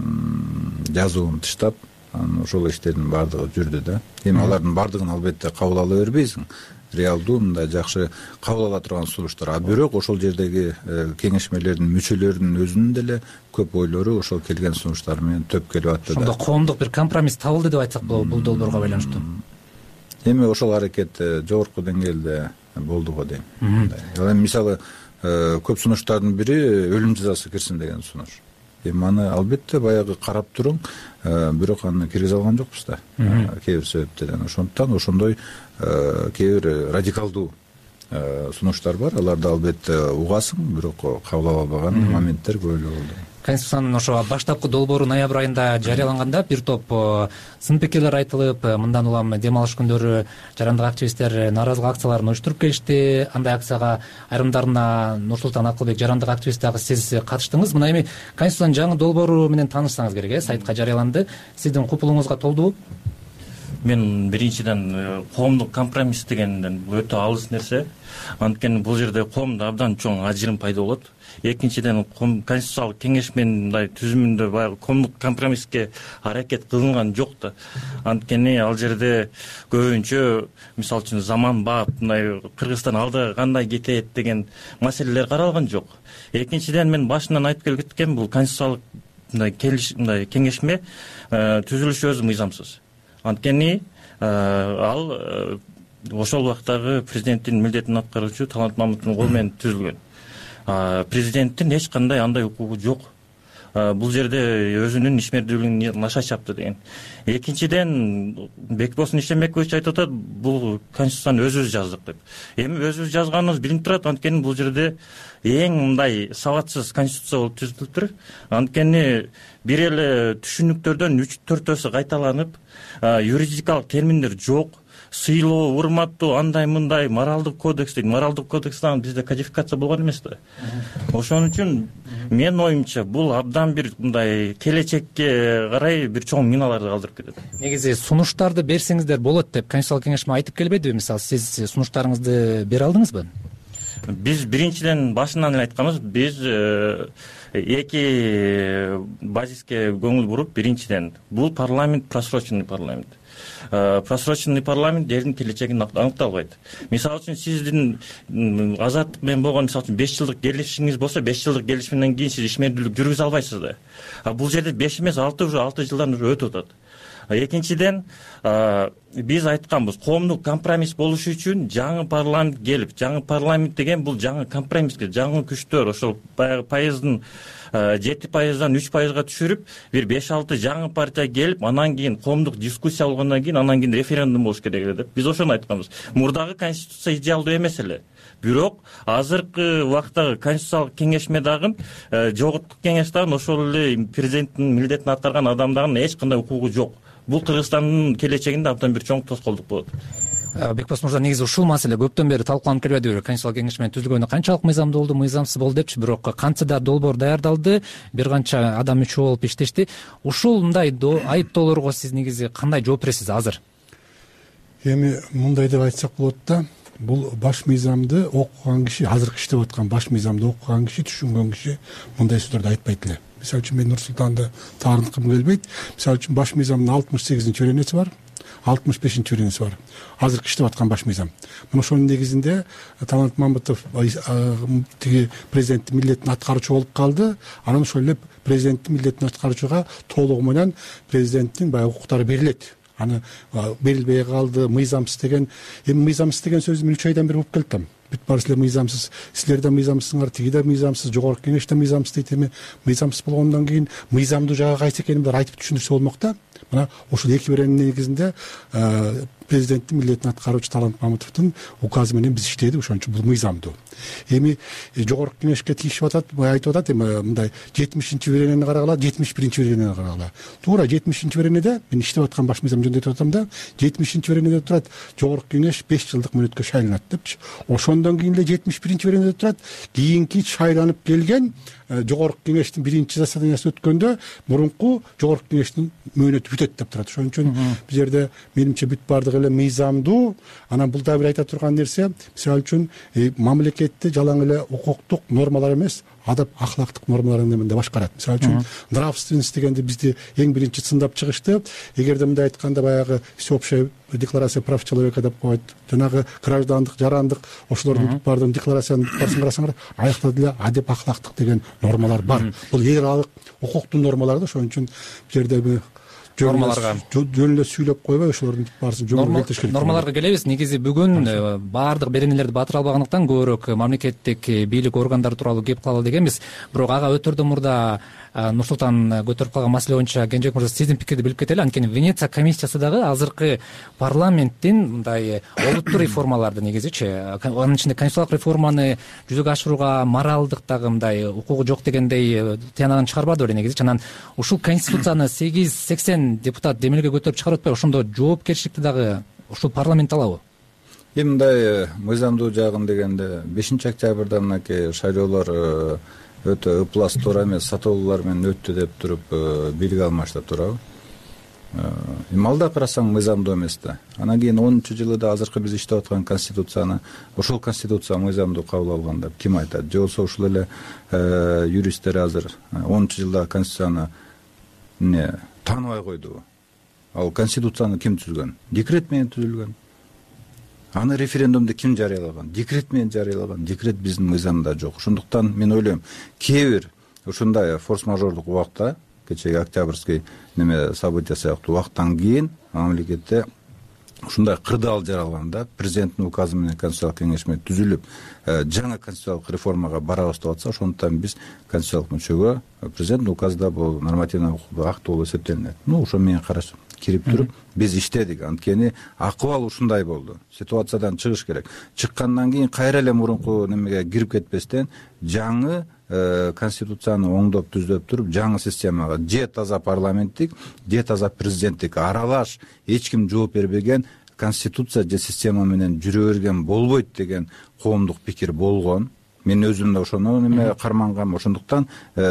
жазуун тыштап, ошол иштердин баардыгы жүрдү да. Эми алардын баардыгын албетте кабыл ала бербейсиң. Реалдуу мындай жакшы кабыл ала турган сунуштар. Бирок ошол жердеги кеңешмелердин мүчөлөрүнүн өзүнүн деле көп ойлору ошол келген сунуштар менен төп келип атты да. Ошондо коомдук бир компромисс табылды деп айтсак болобу бул долбоорго байланыштуу? Эми ошол аракет жогорку деңгээлде болду го дейм. Эми мисалы көп сунуштардын бири өлүм жазасы кирсин деген сунуш. Эми аны албетте баягы карап туруң, бирок аны киргизе алган жокпуз да. Кээ бир себептерден. Ошондуктан ошондой кээ бир радикалдуу сунуштар бар. Аларды албетте угасың, бирок кабыл ала албаган моменттер көп эле болду. Конституциянын ошо баштапкы долбоору ноябрь айында жарыяланганда бир топ сын пикирлер айтылып, мындан улам дем алыш күндөрү жарандык активисттер нааразылык акцияларын уюштуруп келишти. Андай акцияга айрымдарына Нурсултан Акылбек, жарандык активист дагы сиз катыштыңыз. Мына эми Конституциянын жаңы долбоору менен таанышсаңыз керек, сайтка жарыяланды. Сиздин купулуңузга толдубу? Мен биринчиден коомдук компромисс дегенден өтө алыс нерсе. Анткени бул жерде коомдо абдан чоң ажырым пайда болот. экинчиден конституциялык кеңеш менен мындай түзүмүндө баягы коомдук компромисске аракет кылынган жок да. Анткени ал жерде көбүнчө мисалы үчүн заманбап мындай Кыргызстан алда кандай кетет деген маселелер каралган жок. Экинчиден мен башынан айтып келгем, бул конституциялык мындай кеңешме түзүлүшү өзү мыйзамсыз. Анткени ал ошол убактагы президенттин милдетин аткаруучу Талант Мамытовдун колу менен түзүлгөн. Президенттин эч кандай андай укугу жок. Бул жерде өзүнүн ишмердүүлүгүн наша чапты деген. Экинчиден Бекболсун Ишембекович айтып атат, бул конституцияны өзүбүз жаздык деп. Эми өзүбүз жазганыбыз билинип турат, анткени бул жерде эң мындай сабатсыз конституция болуп түзүлүптүр. Анткени бир эле түшүнүктөрдөн 3-4 кайталанып, юридикалык терминдер жок. Сыйлоо, урматтоо, андай мындай моралдык кодекс дейт. Моралдык кодекстен бизде кодификация болгон эмес да. Ошон үчүн менин оюмча бул абдан бир мындай келечекке карай бир чоң миналарды калтырып кетет. Негизи сунуштарды берсеңиздер болот деп конституциялык кеңешме айтып келбедиби? Мисалы, сиз сунуштарыңызды бере алдыңызбы? Биз биринчиден башынан эле айтканбыз, биз эки базиске көңүл буруп, биринчиден бул парламент просроченный парламент. Просроченный парламент элдин келечегин аныкталбайт. Мисалы үчүн сиздин азаттык менен болгон мисалы үчүн 5 жылдык келишимиңиз болсо, 5 жылдык келишимден кийин сиз ишмердүүлүк жүргүзө албайсыз да. Бул жерде 5 эмес, 6 жылдан өтүп атат. Экинчиден биз айтканбыз, коомдук компромисс болушу үчүн жаңы парламент келип, жаңы парламент деген бул жаңы компромисске, жаңы күчтөр, ошол баягы пайыздын 7%-дан 3%га түшүрүп, бир 5-6 жаңы партия келип, анан кийин коомдук дискуссия болгондон кийин, анан кийин референдум болуш керек эле деп. Биз ошону айтканбыз. Мурдагы конституция идеалдуу эмес эле. Бирок азыркы убактагы конституциялык кеңешме дагы, жогорку кеңеш дагы ошол эле президенттин милдетин аткарган адам дагы эч кандай укугу жок. Бул Кыргызстандын келечегинде абдан бир чоң тоскоолдук болот. Бекболс мырза, негизи ушул маселе көптөн бери талкууланып келбедиби? Конституциялык кеңешме түзүлгөнү канчалык мыйзамдуу болду, мыйзамсыз болду депчи, бирок кантсе да долбоор даярдалды, бир канча адам мүчө болуп иштешти. Ушул мындай айыптоолорго сиз негизи кандай жооп бересиз азыр? Эми мындай деп айтсак болот да, бул баш мыйзамды окуган киши, азыркы иштеп аткан баш мыйзамды окуган киши, түшүнгөн киши мындай сөздөрдү айтпайт эле. Мисалы үчүн мен Нур-Султанды таарынткым келбейт. Мисалы үчүн баш мыйзамдын 68-беренеси бар, 65-беренеси бар. Азыркы иштеп аткан баш мыйзам. Мына ошонун негизинде Талант Мамытов тиги президенттин милдетин аткаруучу болуп калды. Анан ошол эле президенттин милдетин аткаруучуга толугу менен президенттин баягы укуктары берилет. Аны берилбей калды, мыйзамсыз деген. Эми мыйзамсыз деген сөздү мен 3 айдан бери угуп келдим. Бүт баары силер мыйзамсыз, силер да мыйзамсызсыңар, тиги да мыйзамсыз, жогорку кеңеш да мыйзамсыз дейт. Эми мыйзамсыз болгондон кийин мыйзамдуу жагы кайсы экенин айтып түшүндүрсө болмок да. Мына ошол 2 беренин негизинде президенттин милдетин аткаруучу Талант Мамытовдун указы менен биз иштедик, ошон үчүн бул мыйзамдуу. Эми жогорку кеңешке тийишип атат, айтып атат, эми мындай 70-беренени карагыла, 71-беренени карагыла. Туура 70-беренеде мен иштеп аткан баш мыйзам жөнүндө айтып атам да, 70-беренеде турат, жогорку кеңеш 5 жылдык мөөнөткө шайланат депчи. Ошондон кийин эле 71-беренеде турат, кийинки шайланып келген жогорку кеңештин биринчи заседаниясы өткөндө мурунку жогорку кеңештин мөөнөтү бүтөт деп турат. Ошон үчүн бул жерде менимче бүт баардыгы эле мыйзамдуу. Анан бул да бир айта турган нерсе, мисалы үчүн мамлекетти жалаң эле укуктук нормалар эмес, адап ахлактык нормалар менен башкарат. Мисалы үчүн нравственность дегенди бизди эң биринчи сындап чыгышты. Эгерде мындай айтканда баягы всеобщая декларация прав человека деп коет, жанагы граждандык, жарандык, ошолордун баардыгын декларациянын барсын карасаңар, аякта деле адеп ахлактык деген нормалар бар. Бул эл аралык укуктун нормалары да. Ошон үчүн бул жерде нормаларга жөн эле сүйлөп койбой, ошолордун баарысын жөн келтириш керек. Нормаларга келебиз. Негизи бүгүн баардык беренелерди батыра албагандыктан көбүрөөк мамлекеттик бийлик органдары тууралуу кеп калалы дегенбиз. Бирок ага өтөрдөн мурда Нур-Султан көтөрүп калган маселе боюнча Кенжебек мырза сиздин пикирди билип кетели. Анткени Венеция комиссиясы дагы азыркы парламенттин мындай олуттуу реформаларды негизичи, анын ичинде конституциялык реформаны жүзөгө ашырууга моралдык дагы мындай укугу жок дегендей тыянагын чыгарбады беле негизичи. Анан ушул конституцияны 880 депутат демилге көтөрүп чыгарып атпайбы? Ошондо жоопкерчиликти дагы ушул парламент алабы? Эми мындай мыйзамдуу жагын дегенде 5-октябрда мынакей шайлоолор өтө ыплас туура эмес сатоолуулар менен өттү деп туруп бийлик алмашта туурабы? Малда карасаң мыйзамдуу эмес да. Анан кийин 10-жылы азыркы биз иштеп аткан конституцияны, ошол конституция мыйзамдуу кабыл алган деп ким айтат? Же болбосо ушул эле юристтер азыр 10-жылда конституцияны тааныбай койдубу? Ал конституцияны ким түзүлгөн? Декрет менен түзүлгөн. Аны референдумду ким жарыялаган? Декрет менен жарыялаган. Декрет биздин мыйзамда жок. Ошондуктан мен ойлойм, кээ бир ушундай форс-мажордук убакта, кечеги октябрьский события сыяктуу убактан кийин мамлекетте ушундай кырдаал жаралганда президенттин указы менен конституциялык кеңеш менен түзүлүп, жаңы конституциялык реформага барабыз деп атса, ошондуктан биз конституциялык мүчөгө президенттин указда бул нормативный акт болуп эсептелинет. Ошо менен караш кирип туруп биз иштедик. Анткени акыбал ушундай болду. Ситуациядан чыгыш керек. Чыккандан кийин кайра эле мурунку немеге кирип кетпестен жаңы конституцияны оңдоп түздөп туруп жаңы системага же таза парламенттик, же таза президенттик аралаш эч ким жооп бербеген конституция же система менен жүрө берген болбойт деген коомдук пикир болгон. Мен өзүм да ошону кармангам. Ошондуктан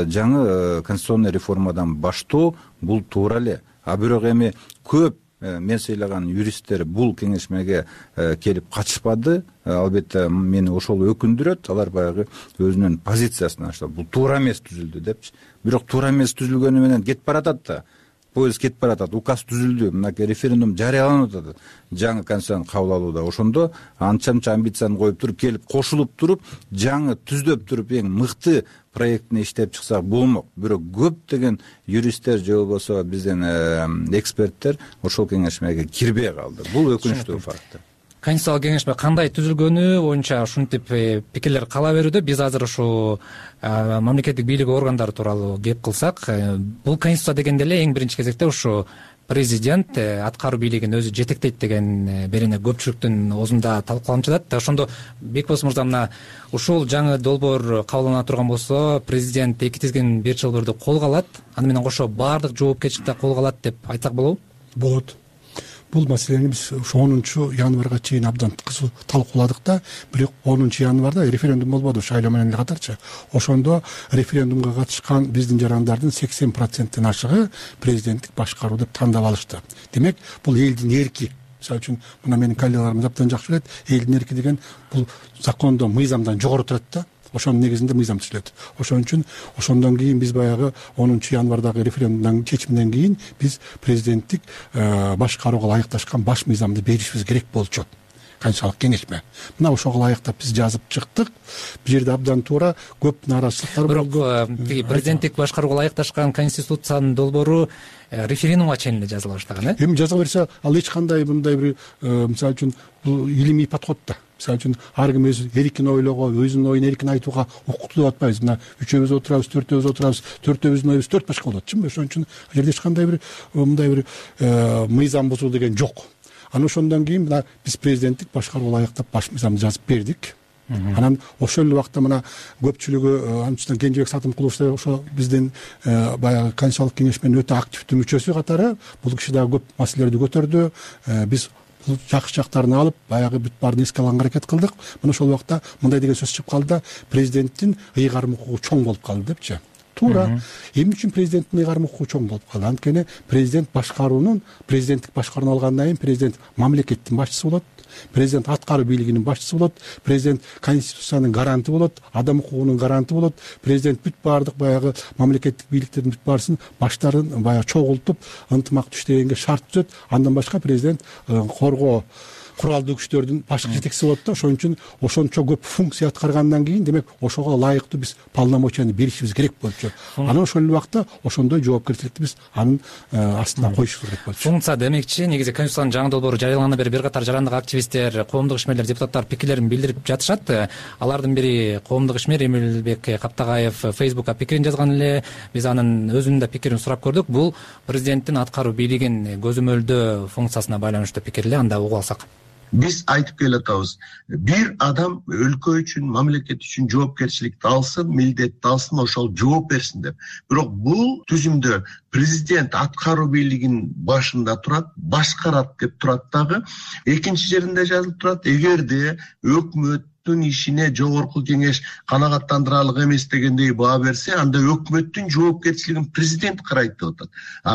жаңы конституционный реформадан баштоо бул туура эле. А бирок эми көп мен сыйлаган юристтер бул кеңешмеге келип катышпады. Албетте мени ошол өкүндүрөт. Алар баягы өзүнүн позициясын аштап, бул туура эмес түзүлдү депчи. Бирок туура эмес түзүлгөнү менен кетип баратат да. Поезд кетип баратат. Указ түзүлдү. Мынакей референдум жарыяланып атат. Жаңы конституцияны кабыл алууда. Ошондо анча-мынча амбицияны коюп туруп, келип кошулуп туруп, жаңы түздөп туруп, эң мыкты проектini иштеп чыксак болмок. Бирок көптөгөн юристтер же болбосо биздин эксперттер ошол кеңешмеге кирбей калды. Бул өкүнүчтүү факт. Конституциялык кеңешме кандай түзүлгөнү боюнча ушинтип пикирлер кала берүүдө. Биз азыр ушу мамлекеттик бийлик органдары тууралуу кеп кылсак, бул конституция дегенде эле эң биринчи кезекте ушу президент аткаруу бийлигин өзү жетектейт деген берене көпчүлүктүн оозунда талкууланып жатат. Ошондо Бекбос мырза, мына ушул жаңы долбоор кабылдана турган болсо, президент 2 тизгин бир долбоорду колго алат, аны менен кошо баардык жоопкерчиликти колго алат деп айтсак болобу? Болот. Бул маселени биз ушу 10-январга чейин абдан кызуу талкууладык да, бирок 10-январда референдум болбоду, шайлоо менен катарчы. Ошондо референдумга катышкан биздин жарандардын 80%-тен ашыгы президенттик башкаруу деп тандап алышты. Демек, бул элдин эрки. Мисалы үчүн, мына менин коллегаларым абдан жакшы билет, элдин эрки деген бул закондо, мыйзамдан жогору турат да. Ошонун негизинде мыйзам түзүлөт. Ошон үчүн ошондон кийин биз баягы 10-январдагы референдумдун чечиминен кийин биз президенттик башкарууга ылайыкташкан баш мыйзамды беришибиз керек болчу. Конституциялык кеңешме. Мына ошого ылайыктап биз жазып чыктык. Бул жерде абдан туура көп нааразычылыктар болду. Бирок президенттик башкарууга ылайыкташкан конституциянын долбоору референдумга чейин эле жазыла баштаган, Эми жазыла берсе, ал эч кандай мындай бир мисалы үчүн бул илимий подход да. Мисалы үчүн ар ким өз эркин ойлоого, өзүнүн оюн эркин айтууга укуктуу деп атпайбыз. Мына 3-өбүз отурабыз, 4-өбүз отурабыз, 4-өбүздүн оюбуз 4 башка болот, чынбы? Ошон үчүн ал жерде эч кандай бир мындай бир мыйзам бузуу деген жок. Анан ошондон кийин мына биз президенттик башкарууга ылайыктап баш мыйзамды жазып бердик. Анан ошол эле убакта мына көпчүлүгү анын Кенжебек Сатымкулов ошо биздин баягы конституциялык кеңешменин өтө активдүү мүчөсү катары бул киши дагы көп маселелерди көтөрдү. Биз бул жакшы жактарын алып, баягы бүт баарын эске алганга аракет кылдык. Мына ошол убакта мындай деген сөз чыгып калды да, президенттин ыйгарым укугу чоң болуп калды депчи. Туура. Эмне үчүн президенттин ыйгарым укугу чоң болуп калды? Анткени президент башкаруунун, президенттик башкарууну алгандан кийин президент мамлекеттин башчысы болот. Президент аткаруу бийлигинин башчысы болот. Президент конституциянын гаранты болот, адам укугунун гаранты болот. Президент бүт баардык баягы мамлекеттик бийликтердин бүт баарысын баштарын баягы чогултуп, ынтымактуу иштегенге шарт түзөт. Андан башка президент коргоо куралдуу күчтөрдүн башкы жетекчиси болот да. Ошон үчүн ошончо көп функция аткаргандан кийин, демек, ошого ылайыктуу биз полномочияны беришибиз керек болчу. Анан ошол убакта ошондой жоопкерчиликти биз анын астына коюшубуз керек болчу. Функция демекчи, негизи конституциянын жаңы долбоору жарыялангандан бери бир катар жарандык активисттер, коомдук ишмерлер, депутаттар пикирлерин билдирип жатышат. Алардын бири коомдук ишмер Эмилбек Каптагаев Facebookка пикирин жазган эле. Биз анын өзүнүн да пикирин сурап көрдүк. Бул президенттин аткаруу бийлигин көзөмөлдөө функциясына байланыштуу пикир эле. Анда угуп алсак. Биз айтып келатабыз. Бир адам өлкө үчүн, мамлекет үчүн жоопкерчиликти алсын, милдетти алсын, ошол жооп берсин деп. Бирок бул түзүмдө президент аткаруу бийлигинин башында турат, башкарат деп турат дагы. Экинчи жеринде жазылып турат, эгерде өкмөттүн ишине жогорку кеңеш канагаттандырарлык эмес дегендей баа берсе, анда өкмөттүн жоопкерчилигин президент карайт деп атат.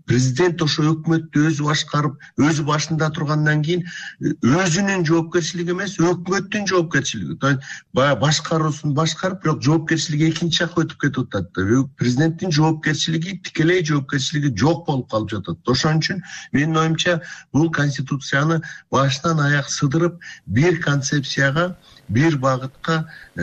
президент ошо өкмөттү өзү башкарып, өзү башында тургандан кийин өзүнүн жоопкерчилиги эмес, өкмөттүн жоопкерчилиги. Баягы башкаруусун башкарып, бирок жоопкерчилиги экинчи жакка өтүп кетип атат. Президенттин жоопкерчилиги, тикелей жоопкерчилиги жок болуп калып жатат. Ошон үчүн менин оюмча бул конституцияны башынан аяк сыдырып, бир концепцияга, бир багытка,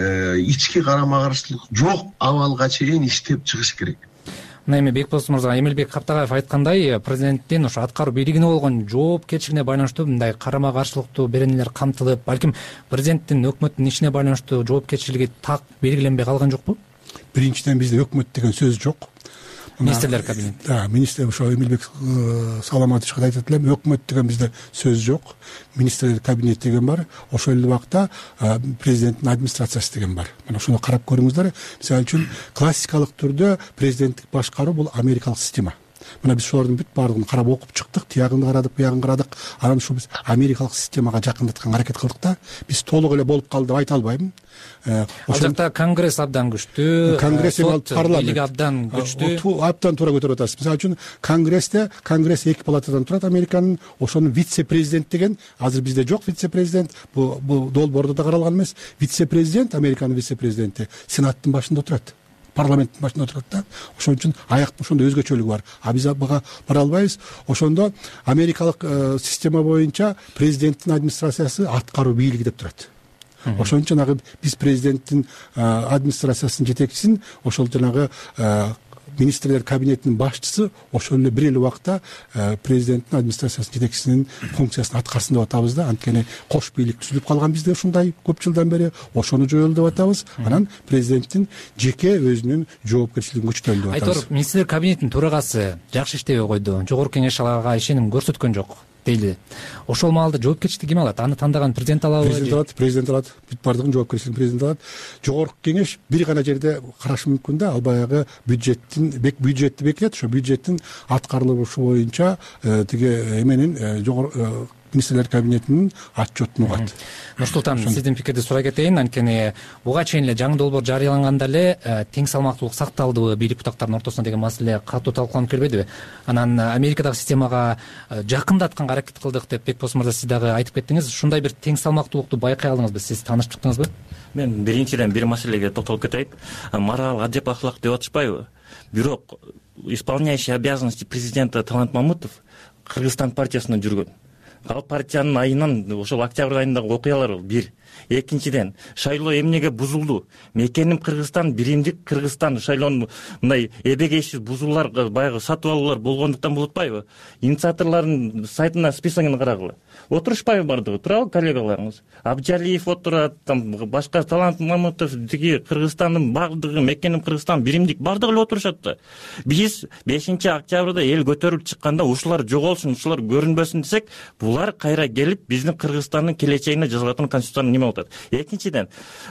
ички карама-каршылык жок абалга чейин иштеп чыгыш керек. Мына эми Бекболсун мырза, Эмилбек Каптагаев айткандай, президенттин ошо аткаруу бийлигине болгон жоопкерчилигине байланыштуу мындай карама-каршылыктуу беренелер камтылып, балким президенттин өкмөттүн ишине байланыштуу жоопкерчилиги так белгиленбей калган жокпу? Биринчиден бизде өкмөт деген сөз жок. Министрлер кабинети. Министр ошо Эмилбек Саламатович айтат элем, өкмөт деген бизде сөз жок. Министрлер кабинети деген бар. Ошол эле убакта президенттин администрациясы деген бар. Мына ошону карап көрүңүздөр. Мисалы үчүн классикалык түрдө президенттик башкаруу бул америкалык система. Мына биз ошолордун бүт баардыгын карап окуп чыктык, тиягын карадык, буягын карадык. Анан ушу биз америкалык системага жакындатканга аракет кылдык да. Биз толук эле болуп калды деп айта албайм. Ал жакта конгресс абдан күчтүү, конгресс бийлиги абдан күчтүү. Абдан туура көтөрүп атасыз. Мисалы үчүн конгресс эки палатадан турат Американын. Ошонун вице-президент деген азыр бизде жок вице-президент. Бул долбоордо да каралган эмес. Вице-президент, Американын вице-президенти сенаттын башында отурат. Парламенттин башында отурат да. Ошон үчүн аяктын ошондой өзгөчөлүгү бар. Биз буга бара албайбыз. Ошондо америкалык система боюнча президенттин администрациясы аткаруу бийлиги деп турат. Ошон үчүн жанагы биз президенттин администрациясынын жетекчисин, ошол жанагы министрлер кабинетинин башчысы ошол эле бир эле убакта президенттин администрациясынын жетекчисинин функциясын аткарсын деп атабыз да. Анткени кош бийлик түзүлүп калган бизде ушундай көп жылдан бери. Ошону жоёлу деп атабыз. Анан президенттин жеке өзүнүн жоопкерчилигин күчөтөлү деп атабыз. Айтор, министрлер кабинетинин төрагасы жакшы иштебей койду. Жогорку кеңеш ага ишеним көрсөткөн жок дейли. Ошол маалда жоопкерчиликти ким алат? Аны тандаган президент алабы? Президент алат. Бүт бардыгын жоопкерчилигин президент алат. Жогорку кеңеш бир гана жерде карашы мүмкүн да. Ал баягы бюджетти бекитет. Ошо бюджеттин аткарылышы боюнча тиги эменин министрлер кабинетинин отчетун угат. Нурсултан, сиздин пикирди сурай кетейин. Анткени буга чейин эле жаңы долбоор жарыяланганда эле тең салмактуулук сакталдыбы, бийлик бутактарынын ортосуна деген маселе катуу талкууланып келбедиби? Анан Америкадагы системага жакындатканга аракет кылдык деп Бекболсун мырза сиз дагы айтып кеттиңиз. Ушундай бир тең салмактуулукту байкай алдыңызбы? Сиз таанышып чыктыңызбы? Мен биринчиден бир маселеге токтолуп кетейин. Мораль, адеп, ахлак деп атышпайбы? Бирок исполняющий обязанности президента Талант Мамытов Кыргызстан партиясында жүргөн. Ал партиянын айынан ошол октябрь айындагы окуялар бир. Экинчиден, шайлоо эмнеге бузулду? Мекеним Кыргызстан, биримдик Кыргызстан шайлоонун мындай эбегейсиз бузуулар, баягы сатып алуулар болгондуктан болуп атпайбы? Инициаторлордун сайтына списогун карагыла. Отурушпайбы бардыгы? Турабы коллегаларыңыз? Абджалиев отурат, башка Талант Мамытов, тиги Кыргызстандын бардыгы, мекеним Кыргызстан, биримдик бардыгы эле отурушат да. Биз 5-октябрда эл көтөрүлүп чыкканда ушулар жоголсун, ушулар көрүнбөсүн десек, булар кайра келип биздин Кыргызстандын келечегине жазылатын конституцияны неме атат. Экинчиден,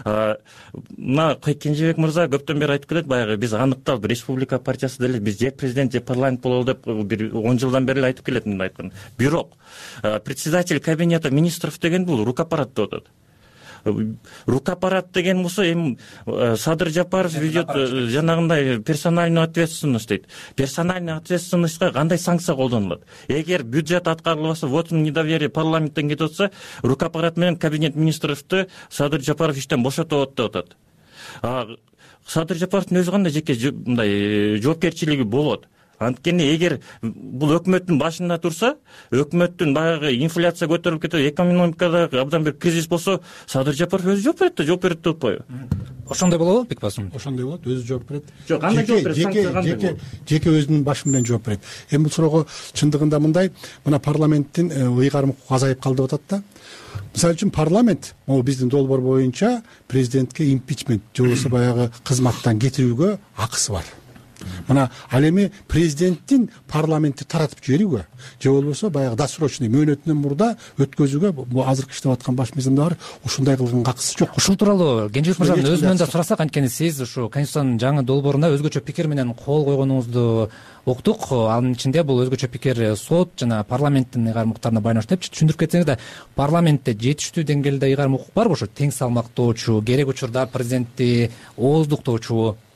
мына Кенжебек мырза көптөн бери айтып келет, баягы биз аныкталып республика партиясы деле биз же президент же парламент бололу деп бир 10 жылдан бери айтып келет мындай айткан. Бирок председатель кабинета министров деген бул рукапарат деп атат. Рукапарат деген болсо эми Садыр Жапаров ведет жанагындай персональную ответственность дейт. Персональный ответственностька кандай санкция колдонулат? Эгер бюджет аткарылбаса, вотум недоверие парламенттен кетип атса, рукапарат менен кабинет министровду Садыр Жапаров иштен бошотот деп атат. Садыр Жапаровдун өзү кандай жеке мындай жоопкерчилиги болот? Анткени эгер бул өкмөттүн башында турса, өкмөттүн баягы инфляция көтөрүлүп кетип, экономикада абдан бир кризис болсо, Садыр Жапаров өзү жооп берет деп атпайбы? Ошондой болобу, Бекболсун? Ошондой болот, өзү жооп берет. Жок, кандай жооп берет? Жеке өзүнүн башы менен жооп берет. Эми бул суроого чындыгында мындай, мына парламенттин ыйгарым укугу азайып калды деп атат да. Мисалы үчүн парламент, могу биздин долбоор боюнча президентке импичмент же болбосо баягы кызматтан кетирүүгө акысы бар. Мына ал эми президенттин парламентти таратып жиберүүгө же болбосо баягы досрочный мөөнөтүнөн мурда өткөзүүгө бул азыркы иштеп аткан баш мыйзамда бар, ушундай кылган акысы жок. Ушул тууралуу Кенжебек мырзанын өзүнөн да сурасак, анткени сиз ушу конституциянын жаңы долбооруна өзгөчө пикир менен кол койгонуңузду уктук. Анын ичинде бул өзгөчө пикир сот жана парламенттин ыйгарым укуктарына байланыштуу деп түшүндүрүп кетсеңиз да, парламентте жетиштүү деңгээлде ыйгарым укук барбы? Ошо тең салмактоочу, керек учурда президентти ооздуктоочу?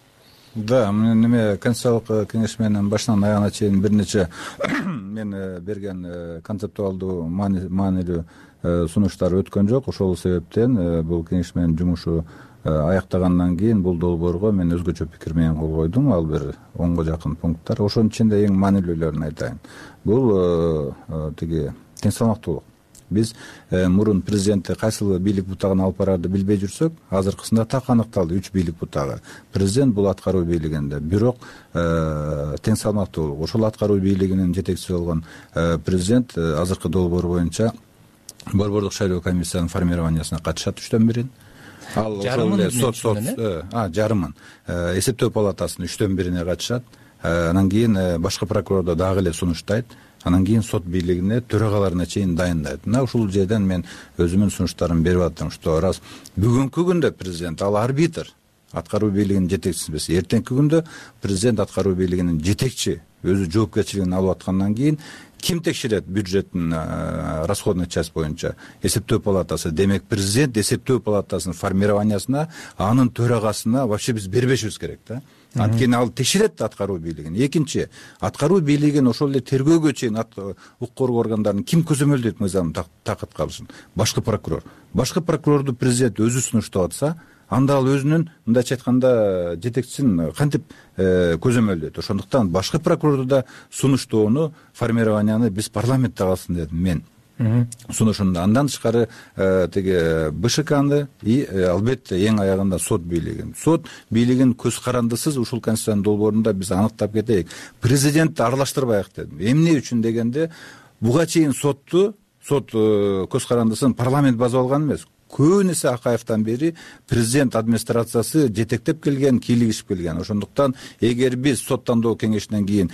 да, неме конституциялык кеңеш менен башынан аягына чейин бир нече мен берген концептуалдуу маанилүү сунуштар өткөн жок. Ошол себептен бул кеңеш менен жумушу аяктагандан кийин бул долбоорго мен өзгөчө пикир менен кол койдум. Ал бир 10го жакын пункттар. Ошонун ичинде эң маанилүүлөрүн айтайын. Бул тиги тең салмактуулук. Биз мурун президентти кайсыл бийлик бутагына алып барарды билбей жүрсөк, азыркысында так аныкталды 3 бийлик бутагы. Президент бул аткаруу бийлигинде, бирок тең салмактуулук. Ошол аткаруу бийлигинин жетекчиси болгон президент азыркы долбоор боюнча борбордук шайлоо комиссиянын формированиясына катышат 3/1. Ал жарымын эсептөө палатасынын 3/1 катышат. Анан кийин башкы прокурордо дагы эле сунуштайт. Анан кийин сот бийлигине төрагаларына чейин дайындайт. Мына ушул жерден мен өзүмдүн сунуштарымды берип аттым, что раз бүгүнкү күндө президент ал арбитр, аткаруу бийлигинин жетекчиси эмес. Эртеңки күндө президент аткаруу бийлигинин жетекчи өзү жоопкерчилигин алып аткандан кийин ким текшерет бюджеттин расходный часть боюнча? Эсептөө палатасы. Демек президент эсептөө палатасынын формированиясына, анын төрагасына вообще биз бербешибиз керек да. Анткени ал текшерет аткаруу бийлигин. Экинчи, аткаруу бийлигин ошол эле тергөөгө чейин укук коргоо органдарын ким көзөмөлдөйт мыйзам такат калышын? Башкы прокурор. Башкы прокурорду президент өзү сунуштап атса, анда ал өзүнүн мындайча айтканда жетекчисин кантип көзөмөлдөйт. Ошондуктан башкы прокурорду да сунуштоону, формированияны биз парламентте калсын дедим мен. Сунушунда андан тышкары тиги БШКны и албетте эң аягында сот бийлигин. Сот бийлигин көз карандысыз ушул конституциянын долбоорунда биз аныктап кетейик. Президентти аралаштырбайык дедим. Эмне үчүн дегенде, буга чейин сот көз карандысын парламент базып алган эмес. Көп эсе Акаевтан бери президент администрациясы жетектеп келген, кийлигишип келген. Ошондуктан эгер биз сот тандоо кеңешинен кийин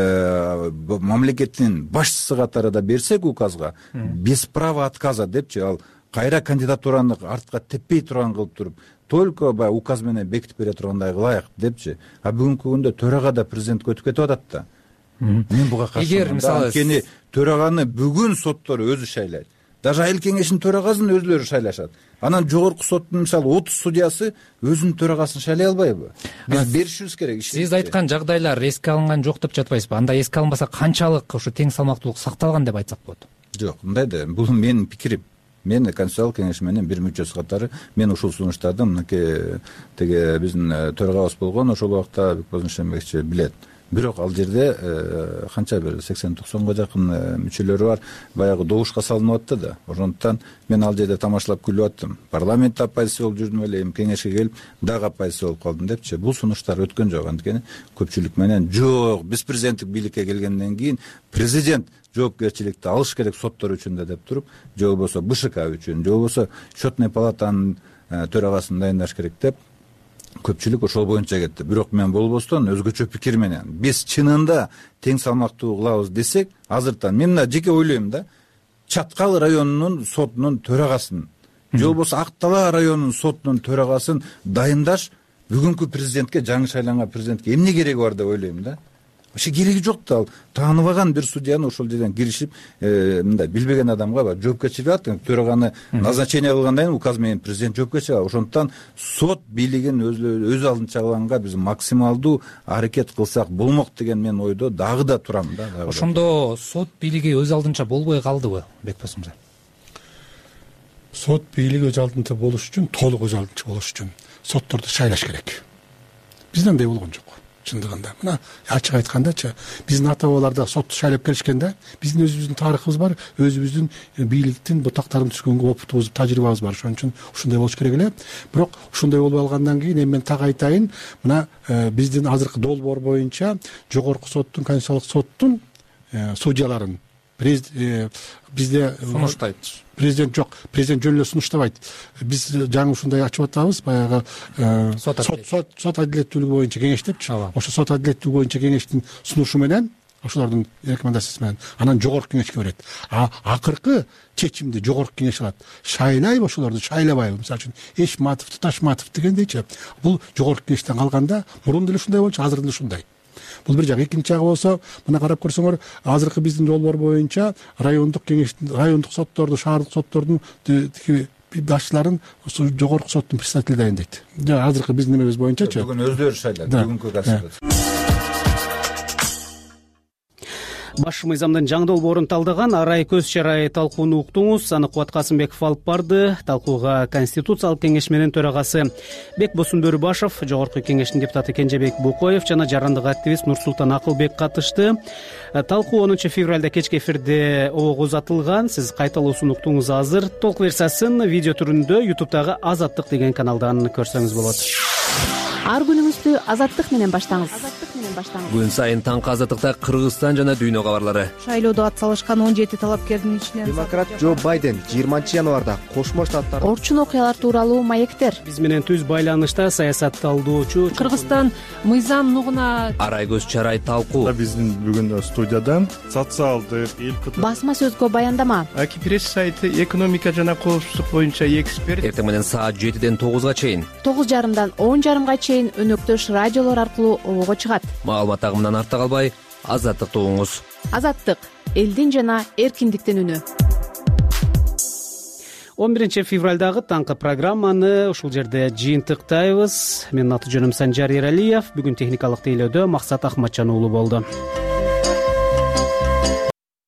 мамлекеттин башчысы катарында берсек указга, без права отказа депчи, ал кайра кандидатураны артка теппей турган кылып туруп, только баягы указ менен бекитип бере тургандай кылайык депчи. А бүгүнкү күндө төрага да президент өтүп кетип атат да. Мен буга каршымын. Эгер мисалы анткени төраганы бүгүн соттор өзү шайлайт. Даже айыл кеңешинин төрагасын өзүлөрү шайлашат. Анан жогорку соттун мисалы 30 судьясы өзүнүн төрагасын шайлай албайбы? Биз беришибиз керек. Сиз айткан жагдайлар эске алынган жок деп жатпайсызбы? Анда эске алынбаса канчалык ушу тең салмактуулук сакталган деп айтсак болот? Жок, мындай да, бул менин пикирим. Мен конституциялык кеңеш менен бир мүчөсү катары мен ушул сунуштарды мынакей тиги биздин төрагабыз болгон ошол убакта Бекболсун Шембекович билет. Бирок ал жерде канча бир 80-90го жакын мүчөлөрү бар, баягы добушка салынып атты да. Ошондуктан мен ал жерде тамашалап күлүп аттым. Парламентте оппозиция болуп жүрдүм эле, эми кеңешке келип дагы оппозиция болуп калдым депчи. Бул сунуштар өткөн жок, анткени көпчүлүк менен жок, биз президенттик бийликке келгенден кийин президент жоопкерчиликти алыш керек соттор үчүн да деп туруп, же болбосо БШК үчүн, же болбосо счетный палатанын төрагасын дайындаш керек деп көпчүлүк ошол боюнча кетти. Бирок мен болбостон өзгөчө пикир менен биз чынында тең салмактуу кылабыз десек, азыртан мен мына жеке ойлойм да, Чаткал районунун сотунун төрагасын, же болбосо Ак Дала районунун сотунун төрагасын дайындаш бүгүнкү президентке, жаңы шайланган президентке эмне кереги бар деп ойлойм да. Вообще кереги жок да, ал тааныбаган бир судьяны ошол жерден киришип, мындай билбеген адамга бар жоопкерчилик алат, төраганы назначение кылгандан кийин указ менен президент жоопкерчилик алат. Ошондуктан сот бийлигин өз алдынча кылганга биз максималдуу аракет кылсак болмок деген мен ойдо дагы да турам да. Ошондо сот бийлиги өз алдынча болбой калдыбы, Бекболсун мырза? Сот бийлиги өз алдынча болуш үчүн, толук өз алдынча болуш үчүн сотторду шайлаш керек. Бизде андай болгон жок. Чындыгында мына ачык айткандачы, биздин ата бабаларда сотто шайлап келишкен да, биздин өзүбүздүн тарыхыбыз бар, өзүбүздүн бийликтин бутактарын түшкөн опытыбыз, тажрыйбабыз бар. Ошон үчүн ушундай болуш керек эле. Бирок ушундай болуп алгандан кийин эми мен так айтайын, мына биздин азыркы долбоор боюнча жогорку соттун, конституциялык соттун судьяларын бизде сунуштайт. Президент жок, президент жөн эле сунуштабайт. Биз жаңы ушундай ачып атабыз, баягы сот адилеттүүлүгү боюнча кеңеш депчи. Ошо сот адилеттүүлүгү боюнча кеңештин сунушу менен, ошолордун рекомендациясы менен анан жогорку кеңешке берет. Акыркы чечимди жогорку кеңеш алат. Шайлайбы ошолорду, шайлабайбы? Мисалы үчүн Эшматов, Ташматов дегендейчи. Бул жогорку кеңештен калганда мурун деле ушундай болчу, азыр деле ушундай. Бул бир жак. Экинчи жагы болсо, мына карап көрсөңөр, азыркы биздин долбоор боюнча райондук кеңештин, райондук сотторду, шаардык соттордун башчыларын ошо жогорку соттун председатели дайындайт. Азыркы биздин немебиз боюнчачы бүгүн өздөрү шайлады, бүгүнкү конституция. Баш мыйзамдын жаңы долбоорун талдаган арай көз чарай талкууну уктуңуз. Аны Кубат Касымбеков алып барды. Талкууга Конституциялык кеңеш менен төрагасы Бекбосун Бөрүбашев, Жогорку кеңештин депутаты Кенжебек Букоев жана жарандык активист Нурсултан Акылбек катышты. Талкуу 10 февралда кечки эфирде обого узатылган. Сиз кайталоосун уктуңуз азыр. Толук версиясын видео түрүндө YouTube'дагы Азаттык деген каналдан көрсөңүз болот. Ар күнүңүздү Азаттык менен баштаңыз. Күн сайын таңкы Азаттыкта Кыргызстан жана дүйнө кабарлары. Шайлоодо ат салышкан 17 талапкердин ичинен демократ Джо Байден 20 январда Кошмо Штаттар Орчун окуялар тууралуу маектер. Биз менен түз байланышта саясат талдоочу Кыргызстан мыйзам нугуна арай көз чарай талкуу. Биздин бүгүн студиядан социалдык басма сөзгө баяндама. Аки пресс сайты экономика жана коопсуздук боюнча эксперт. Эртең менен саат 7ден 9га чейин 9:30дан 10:30га чейин өнөктөш радиолор аркылуу обого чыгат. Маалымат агымынан артта калбай, Азаттыкты угуңуз. Азаттык — элдин жана эркиндиктин үнү. 11 февралдагы таңкы программаны ушул жерде жыйынтыктайбыз. Менин аты жөнүм Санжар Эралиев. Бүгүн техникалык тейлөөдө Максат Ахматжан уулу болду.